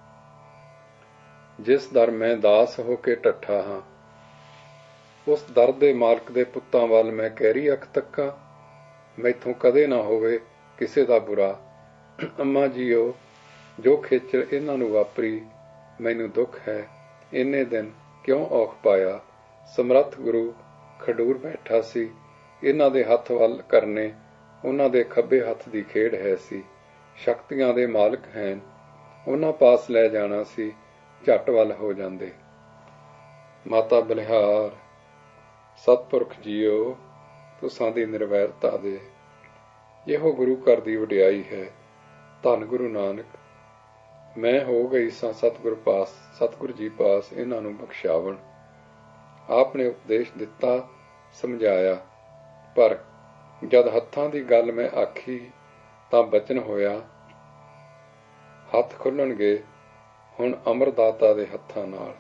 ਜਿਸ ਦਰ ਮੈਂ ਦਾਸ ਹੋ ਕੇ ਢੱਠਾ ਹਾਂ, ਉਸ ਦਰ ਦੇ ਮਾਲਕ ਦੇ ਪੁੱਤਾਂ ਵੱਲ ਮੈਂ ਕੈਰੀ ਅੱਖ ਤੱਕਾਂ। ਮੈਥੋਂ ਕਦੇ ਨਾ ਹੋਵੇ ਕਿਸੇ ਦਾ ਬੁਰਾ। ਅੰਮਾ ਜੀਓ, ਜੋ ਖੇਚਲ ਇਹਨਾਂ ਨੂੰ ਵਾਪਰੀ ਮੈਨੂੰ ਦੁੱਖ ਹੈ। ਇੰਨੇ ਦਿਨ ਕਿਉਂ ਔਖ ਪਾਇਆ। ਸਮਰੱਥ ਗੁਰੂ ਖਡੂਰ ਬੈਠਾ ਸੀ। ਇਹਨਾਂ ਦੇ ਹੱਥ ਵੱਲ ਕਰਨੇ ਉਹਨਾਂ ਦੇ ਖੱਬੇ ਹੱਥ ਦੀ ਖੇਡ ਹੈ ਸੀ। ਸ਼ਕਤੀਆਂ ਦੇ ਮਾਲਕ ਹੈਨ, ਉਹਨਾਂ ਪਾਸ ਲੈ ਜਾਣਾ ਸੀ, ਝੱਟ ਵੱਲ ਹੋ ਜਾਂਦੇ। ਮਾਤਾ ਬਲਿਹਾਰ, ਸਤਿਪੁਰਖ ਜੀਓ, ਤੁਸਾਂ ਦੀ ਨਿਰਵੈਰਤਾ ਦੇ। ਇਹੋ ਗੁਰੂ ਘਰ ਦੀ ਵਡਿਆਈ ਹੈ। ਧੰਨ ਗੁਰੂ ਨਾਨਕ, ਮੈਂ ਹੋ ਗਈ ਸਾਂ ਸਤਿਗੁਰ ਪਾਸ, ਸਤਿਗੁਰ ਜੀ ਪਾਸ ਇਹਨਾਂ ਨੂੰ ਬਖਸ਼ਾਵਣ। ਆਪ ਨੇ ਉਪਦੇਸ਼ ਦਿੱਤਾ, ਸਮਝਾਇਆ, ਪਰ ਜਦ ਹੱਥਾਂ ਦੀ ਗੱਲ ਮੈਂ ਆਖੀ ਤਾਂ ਬਚਨ ਹੋਇਆ, ਹੱਥ ਖੁੱਲਣਗੇ ਹੁਣ ਅਮਰਦਾਤਾ ਦੇ ਹੱਥਾਂ ਨਾਲ।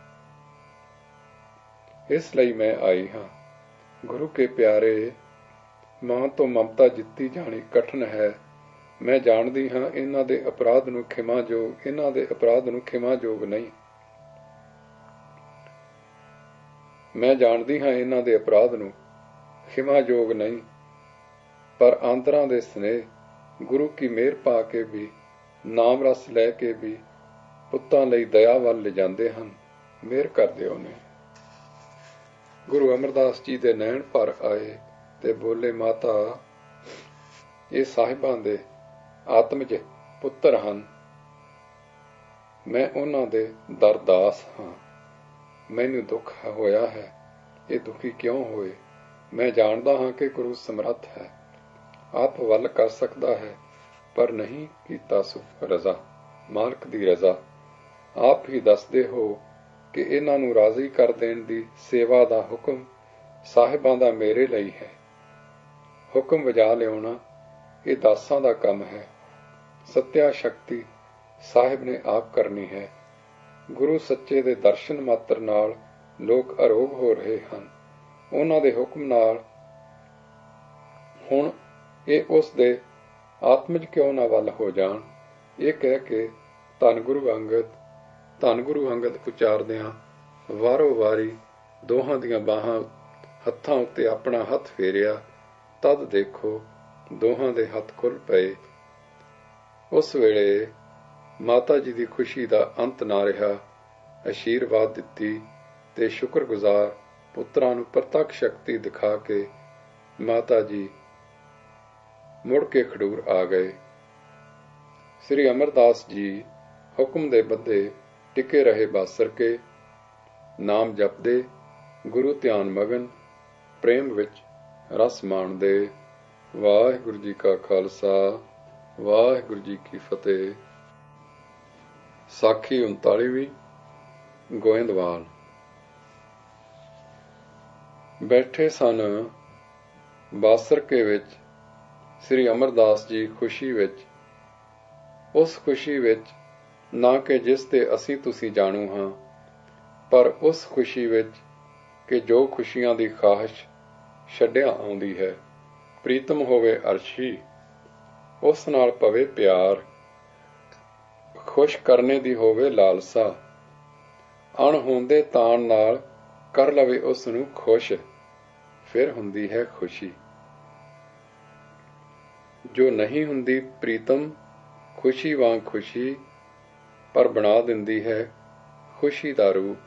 ਇਸ ਲਈ ਮੈਂ ਆਈ ਹਾਂ। ਗੁਰੂ ਕੇ ਪਿਆਰੇ, ਮਾਂ ਤੋਂ ਮਮਤਾ ਜਿੱਤੀ ਜਾਣੀ ਕਠਿਨ ਹੈ। ਮੈਂ ਜਾਣਦੀ ਹਾਂ ਇਹਨਾਂ ਦੇ ਅਪਰਾਧ ਨੂੰ ਖਿਮਾਯੋਗ ਇਹਨਾਂ ਦੇ ਅਪਰਾਧ ਨੂੰ ਖਿਮਾਯੋਗ ਨਹੀਂ। ਮੈਂ ਜਾਣਦੀ ਹਾਂ ਇਹਨਾਂ ਦੇ ਅਪਰਾਧ ਨੂੰ ਖਿਮਾਯੋਗ ਨਹੀਂ, ਪਰ ਆਂਦਰਾਂ ਦੇ ਸਨੇਹ ਗੁਰੂ ਕੀ ਮਿਹਰ ਪਾ ਕੇ ਵੀ, ਨਾਮ ਰਸ ਲੈ ਕੇ ਵੀ ਪੁੱਤਾਂ ਲਈ ਦਇਆ ਵੱਲ ਲਿਜਾਂਦੇ ਹਨ। ਮਿਹਰ ਕਰ ਦਿਓ ਨੇ। ਗੁਰੂ ਅਮਰਦਾਸ ਜੀ ਦੇ ਨੈਣ ਭਰ ਆਏ ਤੇ ਬੋਲੇ, ਮਾਤਾ, ਇਹ ਸਾਹਿਬਾਂ ਦੇ ਆਤਮਜ ਪੁੱਤਰ ਹਨ। ਮੈਂ ਉਹਨਾਂ ਦੇ ਦਰਦਾਸ ਹਾਂ। ਮੈਨੂੰ ਦੁੱਖ ਹੋਇਆ ਹੈ। ਇਹ ਦੁਖੀ ਕਿਉਂ ਹੋਏ? ਮੈਂ ਜਾਣਦਾ ਹਾਂ ਕਿ ਗੁਰੂ ਸਮਰੱਥ ਹੈ, ਆਪ ਵੱਲ ਕਰ ਸਕਦਾ ਹੈ, ਪਰ ਨਹੀਂ ਕੀਤਾ ਸੋ ਰਜ਼ਾ। ਮਾਲਕ ਦੀ ਰਜ਼ਾ। ਆਪ ਹੀ ਦੱਸਦੇ ਹੋ ਕਿ ਇਹਨਾਂ ਨੂੰ ਰਾਜ਼ੀ ਕਰ ਦੇਣ ਦੀ ਸੇਵਾ ਦਾ ਹੁਕਮ ਸਾਹਿਬਾਂ ਦਾ ਮੇਰੇ ਲਈ ਹੈ। ਹੁਕਮ ਵਜਾ ਲਿਆਉਣਾ ਇਹ ਦਾਸਾਂ ਦਾ ਕੰਮ ਹੈ। ਸੱਤਿਆ ਸ਼ਕਤੀ ਸਾਹਿਬ ਨੇ ਆਪ ਕਰਨੀ ਹੈ। ਗੁਰੂ ਸੱਚੇ ਦੇ ਦਰਸ਼ਨ ਮਾਤਰ ਨਾਲ ਲੋਕ ਅਰੋਗ ਹੋ ਰਹੇ ਹਨ। ਉਹਨਾਂ ਦੇ ਹੁਕਮ ਨਾਲ ਹੁਣ ਇਹ ਉਸ ਦੇ ਆਤਮਜ ਕਿਉਂ ਨਾ ਵੱਲ ਹੋ ਜਾਣ। ਇਹ ਕਹਿ ਕੇ ਧੰਨ ਗੁਰੂ ਅੰਗਦ ਧੰਨ ਗੁਰੂ ਅੰਗਦ ਉਚਾਰਦਿਆਂ ਵਾਰੋ ਵਾਰੀ ਦੋਹਾਂ ਦੀਆਂ ਬਾਹਾਂ ਹੱਥਾਂ ਉੱਤੇ ਆਪਣਾ ਹੱਥ ਫੇਰਿਆ। ਤਦ ਦੇਖੋ ਦੋਹਾਂ ਦੇ ਹੱਥ ਖੁੱਲ ਪਏ। ਉਸ ਵੇਲੇ ਮਾਤਾ ਜੀ ਦੀ ਖੁਸ਼ੀ ਦਾ ਅੰਤ ਨਾ ਰਿਹਾ। ਅਸ਼ੀਰਵਾਦ ਦਿੱਤੀ ਤੇ ਸ਼ੁਕਰਗੁਜ਼ਾਰ ਪੁੱਤਰਾਂ ਨੂੰ ਪ੍ਰਤੱਖ ਸ਼ਕਤੀ ਦਿਖਾ ਕੇ ਮਾਤਾ ਜੀ ਮੁੜ ਕੇ ਖਡੂਰ ਆ ਗਏ। ਸ੍ਰੀ ਅਮਰਦਾਸ ਜੀ ਹੁਕਮ ਦੇ ਬੱਧੇ ਟਿਕੇ ਰਹੇ ਬਾਸਰ ਕੇ, ਨਾਮ ਜਪਦੇ, ਗੁਰੂ ਧਿਆਨ ਮਗਨ, ਪ੍ਰੇਮ ਵਿੱਚ ਰਸ ਮਾਣਦੇ। ਵਾਹਿਗੁਰੂ ਜੀ ਕਾ ਖਾਲਸਾ, ਵਾਹਿਗੁਰੂ ਜੀ ਕੀ ਫਤਿਹ। ਸਾਖੀ ਉਨਤਾਲੀਵੀਂ। ਗੋਇੰਦਵਾਲ। ਬੈਠੇ ਸਨ ਬਾਸਰਕੇ ਵਿੱਚ ਸ੍ਰੀ ਅਮਰਦਾਸ ਜੀ ਖੁਸ਼ੀ ਵਿੱਚ। ਉਸ ਖੁਸ਼ੀ ਵਿੱਚ ਨਾ ਕਿ ਜਿਸ ਤੇ ਅਸੀਂ ਤੁਸੀਂ ਜਾਣੂ ਹਾਂ, ਪਰ ਉਸ ਖੁਸ਼ੀ ਵਿੱਚ ਕਿ ਜੋ ਖੁਸ਼ੀਆਂ ਦੀ ਖਾਹਿਸ਼ ਛੱਡਿਆ ਆਉਂਦੀ ਹੈ। ਪ੍ਰੀਤਮ ਹੋਵੇ ਅਰਸ਼ੀ, ਉਸ ਨਾਲ ਪਵੇ ਪਿਆਰ। ਖੁਸ਼ ਕਰਨੇ ਦੀ ਹੋਵੇ ਲਾਲਸਾ, ਅਣਹੋਂਦੇ ਤਾਣ ਨਾਲ ਕਰ ਲਵੇ ਉਸ ਨੂੰ ਖੁਸ਼, ਫਿਰ ਹੁੰਦੀ ਹੈ ਖੁਸ਼ੀ। ਜੋ ਨਹੀਂ ਹੁੰਦੀ ਪ੍ਰੀਤਮ ਖੁਸ਼ੀ ਵਾਂਗ ਖੁਸ਼ੀ, ਪਰ ਬਣਾ ਦਿੰਦੀ ਹੈ ਖੁਸ਼ੀ ਦਾ ਰੂਪ।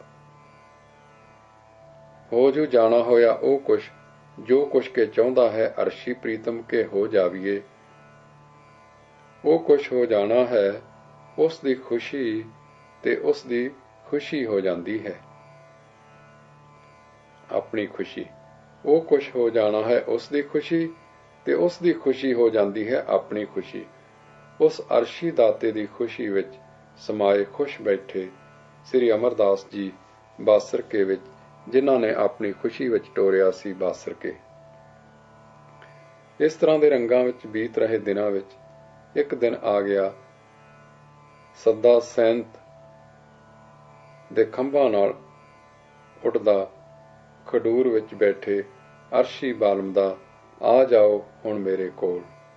ਹੋ ਜੋ ਜਾਣਾ ਹੋਇਆ ਉਹ ਕੁਛ, ਜੋ ਕੁਛ ਕੇ ਚਾਹੁੰਦਾ ਹੈ ਅਰਸ਼ੀ ਪ੍ਰੀਤਮ ਕੇ ਹੋ ਜਾਵੀਏ। ਉਹ ਕੁਛ ਹੋ ਜਾਣਾ ਹੈ, ਉਸ ਦੀ ਖੁਸ਼ੀ ਤੇ ਉਸ ਦੀ ਖੁਸ਼ੀ ਹੋ ਜਾਂਦੀ ਹੈ। ਆਪਣੀ ਖੁਸ਼ੀ। ਉਹ ਕੁਛ ਹੋ ਜਾਣਾ ਹੈ ਉਸ ਦੀ ਖੁਸ਼ੀ ਤੇ ਉਸ ਦੀ ਖੁਸ਼ੀ ਹੋ ਜਾਂਦੀ ਹੈ ਆਪਣੀ ਖੁਸ਼ੀ। ਉਸ ਅਰਸ਼ੀ ਦਾਤੇ ਦੀ ਖੁਸ਼ੀ ਵਿੱਚ ਸਮਾਏ ਖੁਸ਼ ਬੈਠੇ ਸ੍ਰੀ ਅਮਰਦਾਸ ਜੀ ਬਾਸਰਕੇ ਵਿੱਚ, ਜਿਨ੍ਹਾਂ ਨੇ ਆਪਣੀ ਖੁਸ਼ੀ ਵਿੱਚ ਟੋਰਿਆ ਸੀ ਬਾਸਰਕੇ। ਇਸ ਤਰ੍ਹਾਂ ਦੇ ਰੰਗਾਂ ਵਿੱਚ ਬੀਤ ਰਹੇ ਦਿਨਾਂ ਵਿੱਚ ਇੱਕ ਦਿਨ ਆ ਗਿਆ। ਸੱਦਾ ਸੈਂਤ ਦੇ ਖੰਭਾਂ ਨਾਲ ਉੱਡਦਾ ਖਡੂਰ ਵਿੱਚ ਬੈਠੇ ਅਰਸ਼ੀ ਬਾਲਮ ਦਾ, ਆ ਜਾਓ ਹੁਣ ਮੇਰੇ ਕੋਲ।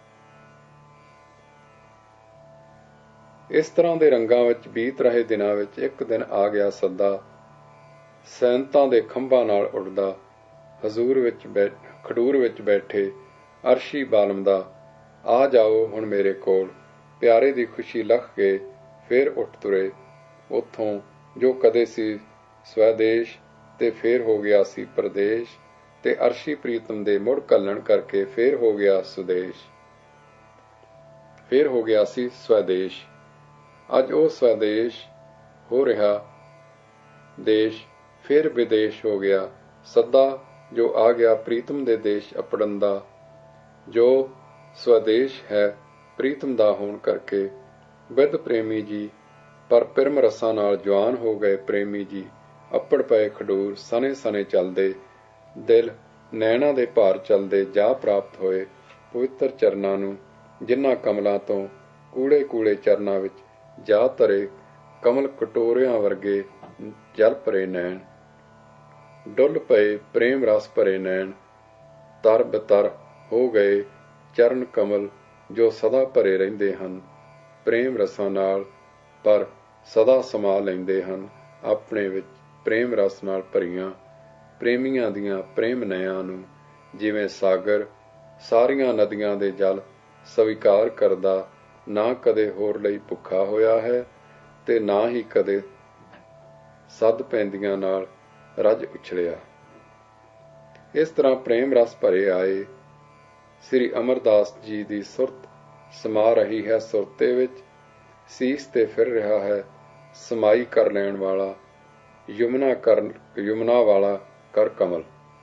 ਇਸ ਤਰ੍ਹਾਂ ਦੇ ਰੰਗਾਂ ਵਿੱਚ ਬੀਤ ਰਹੇ ਦਿਨਾਂ ਵਿੱਚ ਇੱਕ ਦਿਨ ਆ ਗਿਆ ਸੱਦਾ ਸੈਨਤਾਂ ਦੇ ਖੰਭਾਂ ਨਾਲ ਉੱਡਦਾ ਹਜ਼ੂਰ ਵਿੱਚ ਬੈ ਖਡੂਰ ਵਿੱਚ ਬੈਠੇ ਅਰਸ਼ੀ ਬਾਲਮ ਦਾ, ਆ ਜਾਓ ਹੁਣ ਮੇਰੇ ਕੋਲ। ਪਿਆਰੇ ਦੀ ਖੁਸ਼ੀ ਲਖ ਕੇ ਫੇਰ ਉੱਠ ਤੁਰੇ। ਉੱਥੋਂ ਜੋ ਕਦੇ ਸੀ ਸਵੈਦੇਸ਼ ਤੇ ਫੇਰ ਹੋ ਗਿਆ ਸੀ ਪ੍ਰਦੇਸ਼, ਤੇ ਅਰਸ਼ੀ ਪ੍ਰੀਤਮ ਦੇ ਮੁੜ ਘੱਲਣ ਕਰਕੇ ਫੇਰ ਹੋ ਗਿਆ ਸੁਦੇਸ਼, ਫੇਰ ਹੋ ਗਿਆ ਸੀ ਸਵੈਦੇਸ਼। ਅੱਜ ਉਹ ਸਵੈਦੇਸ਼ ਹੋ ਰਿਹਾ ਦੇਸ਼, ਫੇਰ ਵਿਦੇਸ਼ ਹੋ ਗਿਆ। ਸੱਦਾ ਜੋ ਆ ਗਿਆ ਪ੍ਰੀਤਮ ਦੇ ਦੇਸ਼ ਅਪੜਨ ਦਾ, ਜੋ ਸਵੈਦੇਸ਼ ਹੈ ਪ੍ਰੀਤਮ ਦਾ ਹੋਣ ਕਰਕੇ। ਬਿਦ ਪ੍ਰੇਮੀ ਜੀ ਪਰ ਪਿਰਮ ਰਸਾਂ ਨਾਲ ਜਵਾਨ ਹੋ ਗਏ ਪ੍ਰੇਮੀ ਜੀ, ਅੱਪੜ ਪਏ ਖਡੂਰ ਸਨੇ ਸਨੇ ਚੱਲਦੇ, ਦਿਲ ਨੈਣਾ ਦੇ ਭਾਰ ਚੱਲਦੇ ਜਾ ਪ੍ਰਾਪਤ ਹੋਏ ਪਵਿੱਤਰ ਚਰਨਾਂ ਨੂੰ, ਜਿਨ੍ਹਾਂ ਕਮਲਾਂ ਤੋਂ ਕੂੜੇ ਕੂੜੇ ਚਰਨਾਂ ਵਿੱਚ ਜਾ ਧਰੇ ਕਮਲ ਕਟੋਰਿਆਂ ਵਰਗੇ ਜਲ ਭਰੇ ਨੈਣ। ਡੁੱਲ ਪਏ ਪ੍ਰੇਮ ਰਸ ਭਰੇ ਨੈਣ, ਤਰ ਬਤਰ ਹੋ ਗਏ ਚਰਨ ਕਮਲ ਜੋ ਸਦਾ ਭਰੇ ਰਹਿੰਦੇ ਹਨ ਪ੍ਰੇਮ ਰਸਾਂ ਨਾਲ, ਪਰ ਸਦਾ ਸਮਾ ਲੈਂਦੇ ਹਨ ਆਪਣੇ ਵਿੱਚ ਪ੍ਰੇਮ ਰਸ ਨਾਲ ਭਰੀਆਂ ਪ੍ਰੇਮੀਆਂ ਦੀਆਂ ਪ੍ਰੇਮ ਨੈਆਂ ਨੂੰ। ਜਿਵੇਂ ਸਾਗਰ ਸਾਰੀਆਂ ਨਦੀਆਂ ਦੇ ਜਲ ਸਵੀਕਾਰ ਕਰਦਾ, ਨਾ ਕਦੇ ਹੋਰ ਲਈ ਭੁੱਖਾ ਹੋਇਆ ਹੈ ਤੇ ਨਾ ਹੀ ਕਦੇ ਸੱਦ ਪੈਂਦੀਆਂ ਨਾਲ ਰੱਜ ਉਛਲਿਆ। ਇਸ ਤਰ੍ਹਾਂ ਪ੍ਰੇਮ ਰਸ ਭਰੇ ਆਏ ਸ੍ਰੀ ਅਮਰਦਾਸ ਜੀ ਦੀ ਸੁਰਤ ਸਮਾ ਰਹੀ ਹੈ ਸੁਰਤੇ ਵਿੱਚ, ਸੀਸ ਤੇ ਫਿਰ ਰਿਹਾ ਹੈ ਸਮਾਈ ਕਰ ਲੈਣ ਵਾਲਾ ਯਮੁਨਾ ਕਰ ਯਮੁਨਾ ਵਾਲਾ ਕਰ ਕਮਲ।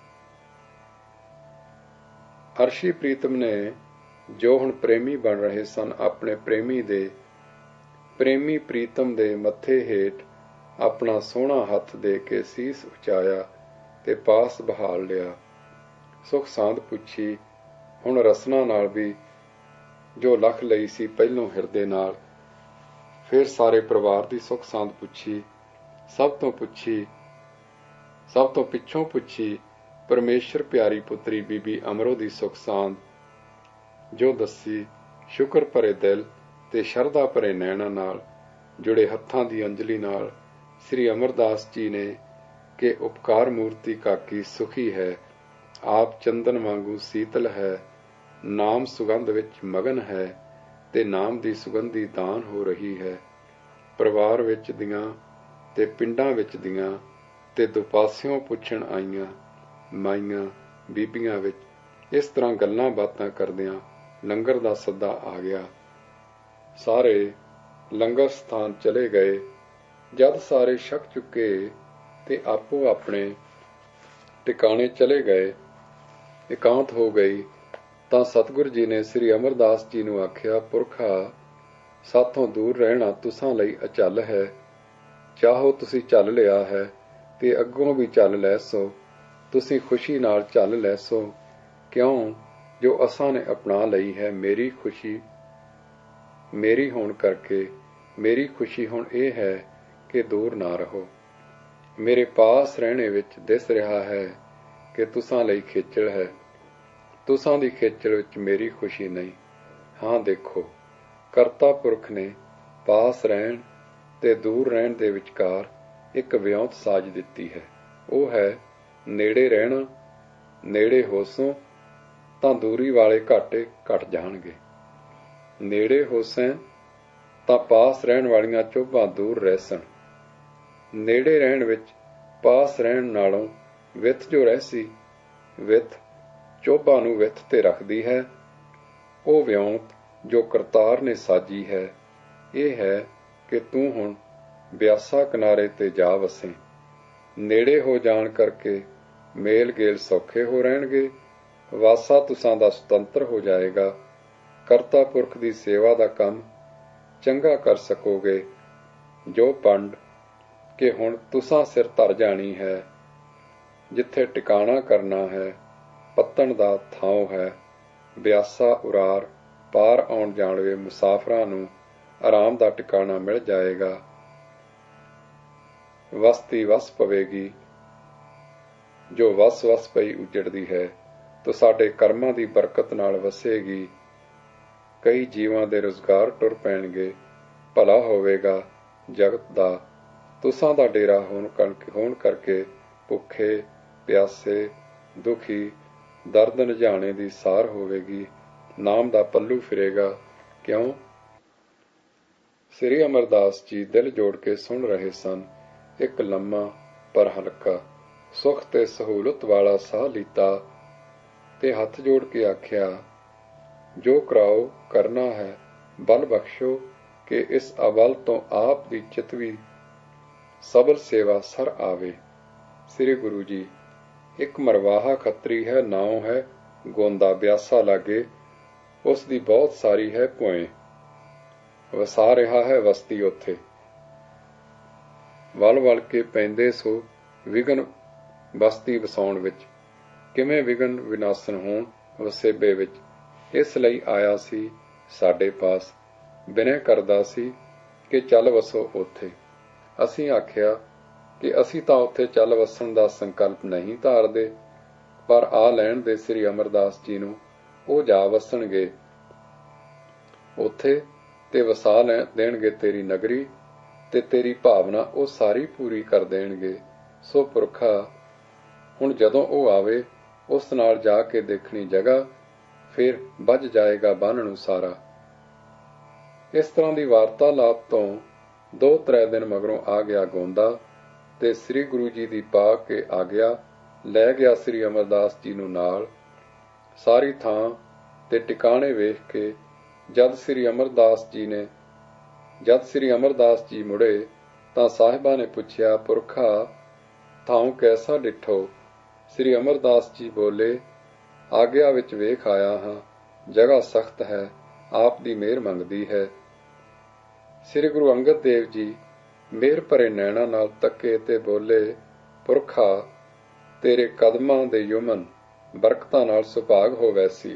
ਅਰਸ਼ੀ ਪ੍ਰੀਤਮ ਨੇ ਜੋ ਹੁਣ ਪ੍ਰੇਮੀ ਬਣ ਰਹੇ ਸਨ, ਆਪਣੇ ਪ੍ਰੇਮੀ ਦੇ ਪ੍ਰੇਮੀ ਪ੍ਰੀਤਮ ਦੇ ਮੱਥੇ ਹੇਠ ਆਪਣਾ ਸੋਹਣਾ ਹੱਥ ਦੇ ਕੇ ਸੀਸ ਉਚਾਇਆ ਤੇ ਪਾਸ ਬਹਾਲ ਲਿਆ। ਸੁਖ ਸਾਂਦ ਪੁੱਛੀ ਹੁਣ ਰਸਨਾ ਨਾਲ ਵੀ, ਜੋ ਲਖ ਲਈ ਸੀ ਪਹਿਲੋਂ ਹਿਰਦੇ ਨਾਲ। ਫਿਰ ਸਾਰੇ ਪਰਿਵਾਰ ਦੀ ਸੁਖ ਸਾਂਦ ਪੁੱਛੀ, ਸਭ ਤੋਂ ਪੁੱਛੀ ਸਭ ਤੋਂ ਪਿੱਛੋਂ ਪੁੱਛੀ ਪਰਮੇਸ਼ਰ ਪਿਆਰੀ ਪੁੱਤਰੀ ਬੀਬੀ ਅਮਰੋ ਦੀ ਸੁਖ ਸਾਂਦ, ਜੋ ਦੱਸੀ ਸ਼ੁਕਰ ਭਰੇ ਦਿਲ ਤੇ ਸ਼ਰਧਾ ਭਰੇ ਨੈਣਾਂ ਨਾਲ ਜੁੜੇ ਹੱਥਾਂ ਦੀ ਅੰਜਲੀ ਨਾਲ ਸ੍ਰੀ ਅਮਰਦਾਸ ਜੀ ਨੇ ਕਿ ਉਪਕਾਰ ਮੂਰਤੀ ਕਾਕੀ ਸੁਖੀ ਹੈ, ਆਪ ਚੰਦਨ ਵਾਂਗੂ ਸੀਤਲ ਹੈ, ਨਾਮ ਸੁਗੰਧ ਵਿੱਚ ਮਗਨ ਹੈ ਤੇ ਨਾਮ ਦੀ ਸੁਗੰਧੀ ਦਾਨ ਹੋ ਰਹੀ ਹੈ। ਪਰਿਵਾਰ ਵਿੱਚ ਦੀਆਂ ਤੇ ਪਿੰਡਾਂ ਵਿੱਚ ਦੀਆਂ ਤੇ ਦੁਪਾਸਿਓਂ ਪੁੱਛਣ ਆਈਆਂ ਮਾਈਆਂ ਬੀਬੀਆਂ ਵਿੱਚ ਇਸ ਤਰ੍ਹਾਂ ਗੱਲਾਂ ਬਾਤਾਂ ਕਰਦਿਆਂ ਲੰਗਰ ਦਾ ਸੱਦਾ ਆ ਗਿਆ। ਸਾਰੇ ਲੰਗਰ ਸਥਾਨ ਚਲੇ ਗਏ। ਜਦ ਸਾਰੇ ਛਕ ਚੁੱਕੇ ਤੇ ਆਪੋ ਆਪਣੇ ਟਿਕਾਣੇ ਚਲੇ ਗਏ, ਇਕਾਂਤ ਹੋ ਗਈ, ਤਾਂ ਸਤਿਗੁਰ ਜੀ ਨੇ ਸ੍ਰੀ ਅਮਰਦਾਸ ਜੀ ਨੂੰ ਆਖਿਆ, ਪੁਰਖਾ ਸਾਥੋਂ ਦੂਰ ਰਹਿਣਾ ਤੁਸਾਂ ਲਈ ਅਚਲ ਹੈ। ਚਾਹੋ ਤੁਸੀਂ ਚੱਲ ਲਿਆ ਹੈ ਤੇ ਅੱਗੋਂ ਵੀ ਚੱਲ ਲੈ ਸੋ, ਤੁਸੀਂ ਖੁਸ਼ੀ ਨਾਲ ਚੱਲ ਲੈ ਸੋ, ਕਿਉਂ ਜੋ ਅਸਾਂ ਨੇ ਅਪਣਾ ਲਈ ਹੈ ਮੇਰੀ ਖੁਸ਼ੀ ਮੇਰੀ ਹੋਣ ਕਰਕੇ। ਮੇਰੀ ਖੁਸ਼ੀ ਹੁਣ ਇਹ ਹੈ ਕਿ ਦੂਰ ਨਾ ਰਹੋ। ਮੇਰੇ ਪਾਸ ਰਹਿਣੇ ਵਿੱਚ ਦਿਸ ਰਿਹਾ ਹੈ ਕਿ ਤੁਸਾਂ ਲਈ ਖੇਚਲ ਹੈ, ਤੁਸਾਂ ਦੀ ਖੇਚਲ ਵਿੱਚ ਮੇਰੀ ਖੁਸ਼ੀ ਨਹੀਂ। ਹਾਂ ਦੇਖੋ, ਕਰਤਾ ਪੁਰਖ ਨੇ ਪਾਸ ਰਹਿਣ ਤੇ ਦੂਰ ਰਹਿਣ ਦੇ ਵਿਚਕਾਰ ਇੱਕ ਵਿਉਂਤ ਸਾਜ ਦਿੱਤੀ ਹੈ। ਉਹ ਹੈ ਨੇੜੇ ਰਹਿਣਾ। ਨੇੜੇ ਹੋਸੋਂ ਤਾਂ ਦੂਰੀ ਵਾਲੇ ਘਾਟੇ ਘਟ ਜਾਣਗੇ, ਨੇੜੇ ਹੋਸੈਂ ਤਾਂ ਪਾਸ ਰਹਿਣ ਵਾਲੀਆਂ ਚੋਭਾਂ ਦੂਰ ਰਹਿਸਣ। ਨੇੜੇ ਰਹਿਣ ਵਿੱਚ ਪਾਸ ਰਹਿਣ ਨਾਲੋਂ ਵਿੱਥ ਜੋ ਰਹਿਸੀ, ਵਿੱਥ ਚੋਭਾਂ ਨੂੰ ਵਿੱਥ ਤੇ ਰੱਖਦੀ ਹੈ। ਉਹ ਵਿਉਂਤ ਜੋ ਕਰਤਾਰ ਨੇ ਸਾਜੀ ਹੈ, ਇਹ ਹੈ ਕਿ ਤੂੰ ਹੁਣ ਬਿਆਸਾ ਕਿਨਾਰੇ ਤੇ ਜਾ ਵਸੇ। ਨੇੜੇ ਹੋ ਜਾਣ ਕਰਕੇ ਮੇਲ ਗੇਲ ਸੌਖੇ ਹੋ ਰਹਿਣਗੇ, ਵਾਸਾ ਤੁਸਾਂ ਦਾ ਸੁਤੰਤਰ ਹੋ ਜਾਏਗਾ। ਕਰਤਾ ਪੁਰਖ ਦੀ ਸੇਵਾ ਦਾ ਕੰਮ ਚੰਗਾ ਕਰ ਸਕੋਗੇ। ਜੋ ਪੰਡ ਕਿ ਹੁਣ ਤੁਸਾਂ ਸਿਰ ਧਰ ਜਾਣੀ ਹੈ, ਜਿੱਥੇ ਟਿਕਾਣਾ ਕਰਨਾ ਹੈ, ਪੱਤਣ ਦਾ ਥਾਂ ਹੈ। ਬਿਆਸਾ ਉਰਾਰ ਪਾਰ ਆਉਣ ਜਾਣਵੇ ਮੁਸਾਫਰਾਂ ਨੂੰ ਆਰਾਮ ਦਾ ਟਿਕਾਣਾ ਮਿਲ ਜਾਏਗਾ। ਵਸਤੀ ਵਸ ਪਵੇਗੀ, ਜੋ ਵਸ ਵਸ ਪਈ ਉਜੜਦੀ ਹੈ, ਤੋ ਸਾਡੇ ਕਰਮਾਂ ਦੀ ਬਰਕਤ ਨਾਲ ਵਸੇਗੀ। ਕਈ ਜੀਵਾਂ ਦੇ ਰੁਜ਼ਗਾਰ ਟੁਰ ਪੈਣਗੇ, ਭਲਾ ਹੋਵੇਗਾ ਜਗਤ ਦਾ। ਤੁਸਾਂ ਦਾ ਡੇਰਾ ਹੋਣ ਕਰਕੇ ਹੋਣ ਕਰਕੇ ਭੁੱਖੇ ਪਿਆਸੇ ਦੁਖੀ ਦਰਦ ਨਜਾਣੇ ਦੀ ਸਾਰ ਹੋਵੇਗੀ, ਨਾਮ ਦਾ ਪੱਲੂ ਫਿਰੇਗਾ। ਕਿਉਂ? ਸ੍ਰੀ ਅਮਰਦਾਸ ਜੀ ਦਿਲ ਜੋੜ ਕੇ ਸੁਣ ਰਹੇ ਸਨ। ਇੱਕ ਲੰਮਾ ਪਰ ਹਲਕਾ, ਸੁਖ ਤੇ ਸਹੂਲਤ ਵਾਲਾ ਸਾਹ ਲੀਤਾ ਤੇ ਹੱਥ ਜੋੜ ਕੇ ਆਖਿਆ, ਜੋ ਕਰਾਓ ਕਰਨਾ ਹੈ, ਬਲ ਬਖਸ਼ੋ ਕਿ ਇਸ ਅਵਲ ਤੋਂ ਆਪ ਦੀ ਚਿਤਵੀ ਸਬਲ ਸੇਵਾ ਸਰ ਆਵੇ। ਸ੍ਰੀ ਗੁਰੂ ਜੀ, ਇੱਕ ਮਰਵਾਹਾ ਖੱਤਰੀ ਹੈ, ਨਾਉ ਹੈ ਗੋਂਦਾ ਬਿਆਸਾ ਲਾਗੇ, ਉਸ ਦੀ ਬਹੁਤ ਸਾਰੀ ਹੈ ਭੁਏ, ਵਸਾ ਰਿਹਾ ਹੈ ਵਸਤੀ ਉੱਥੇ। ਵਲ ਵਲ ਕੇ ਪੈਂਦੇ ਸੋ ਵਿਘਨ ਬਸਤੀ ਵਸਾਉਣ ਵਿੱਚ, ਕਿਵੇਂ ਵਿਘਨ ਵਿਨਾਸਨ ਹੋਣ ਵਸੇਬੇ ਵਿੱਚ। ਇਸ ਲਈ ਆਇਆ ਸੀ ਸਾਡੇ ਪਾਸ, ਬਿਨੈ ਕਰਦਾ ਸੀ ਕਿ ਚੱਲ ਵਸੋ ਉੱਥੇ। ਅਸੀਂ ਆਖਿਆ ਕਿ ਅਸੀਂ ਤਾਂ ਉੱਥੇ ਚੱਲ ਵਸਣ ਦਾ ਸੰਕਲਪ ਨਹੀਂ ਧਾਰਦੇ, ਪਰ ਆ ਲੈਣ ਦੇ ਸ੍ਰੀ ਅਮਰਦਾਸ ਜੀ ਨੂੰ, ਉਹ ਜਾ ਵਸਣਗੇ ਉੱਥੇ ਤੇ ਵਸਾ ਲੈ ਦੇਣਗੇ ਤੇਰੀ ਨਗਰੀ, ਤੇ ਤੇਰੀ ਭਾਵਨਾ ਉਹ ਸਾਰੀ ਪੂਰੀ ਕਰ ਦੇਣਗੇ। ਸੋ ਪੁਰਖਾ, ਹੁਣ ਜਦੋਂ ਉਹ ਆਵੇ ਉਸ ਨਾਲ ਜਾ ਕੇ ਦੇਖਣੀ ਜਗ੍ਹਾ, ਫਿਰ ਬੱਝ ਜਾਏਗਾ ਬੰਨ ਨੂੰ ਸਾਰਾ। ਇਸ ਤਰ੍ਹਾਂ ਦੀ ਵਾਰਤਾਲਾਪ ਤੋਂ ਦੋ ਤਰੇ ਦਿਨ ਮਗਰੋਂ ਆ ਗਿਆ ਗੋਂਦਾ, ਤੇ ਸ੍ਰੀ ਗੁਰੂ ਜੀ ਦੀ ਪਾ ਕੇ ਆ ਗਿਆ, ਲੈ ਗਿਆ ਸ੍ਰੀ ਅਮਰਦਾਸ ਜੀ ਨੂੰ ਨਾਲ। ਸਾਰੀ ਥਾਂ ਤੇ ਟਿਕਾਣੇ ਵੇਖ ਕੇ ਜਦ ਸ੍ਰੀ ਅਮਰਦਾਸ ਜੀ ਨੇ ਜਦ ਸ੍ਰੀ ਅਮਰਦਾਸ ਜੀ ਮੁੜੇ ਤਾਂ ਸਾਹਿਬਾਂ ਨੇ ਪੁੱਛਿਆ, ਪੁਰਖਾ ਥਾਂ ਕੈਸਾ ਡਿਠੋ? ਸ੍ਰੀ ਅਮਰਦਾਸ ਜੀ ਬੋਲੇ, ਆਗਿਆ ਵਿੱਚ ਵੇਖ ਆਇਆ ਹਾਂ, ਜਗ੍ਹਾ ਸਖਤ ਹੈ, ਆਪ ਦੀ ਮਿਹਰ ਮੰਗਦੀ ਹੈ। ਸ੍ਰੀ ਗੁਰੂ ਅੰਗਦ ਦੇਵ ਜੀ ਮਿਹਰ ਭਰੇ ਨੈਣਾ ਨਾਲ ਤੱਕੇ ਤੇ ਬੋਲੇ, ਪੁਰਖਾ ਤੇਰੇ ਕਦਮਾਂ ਦੇ ਯੁਮਨ ਬਰਕਤਾਂ ਨਾਲ ਸੁਭਾਗ ਹੋ ਵੈਸੀ।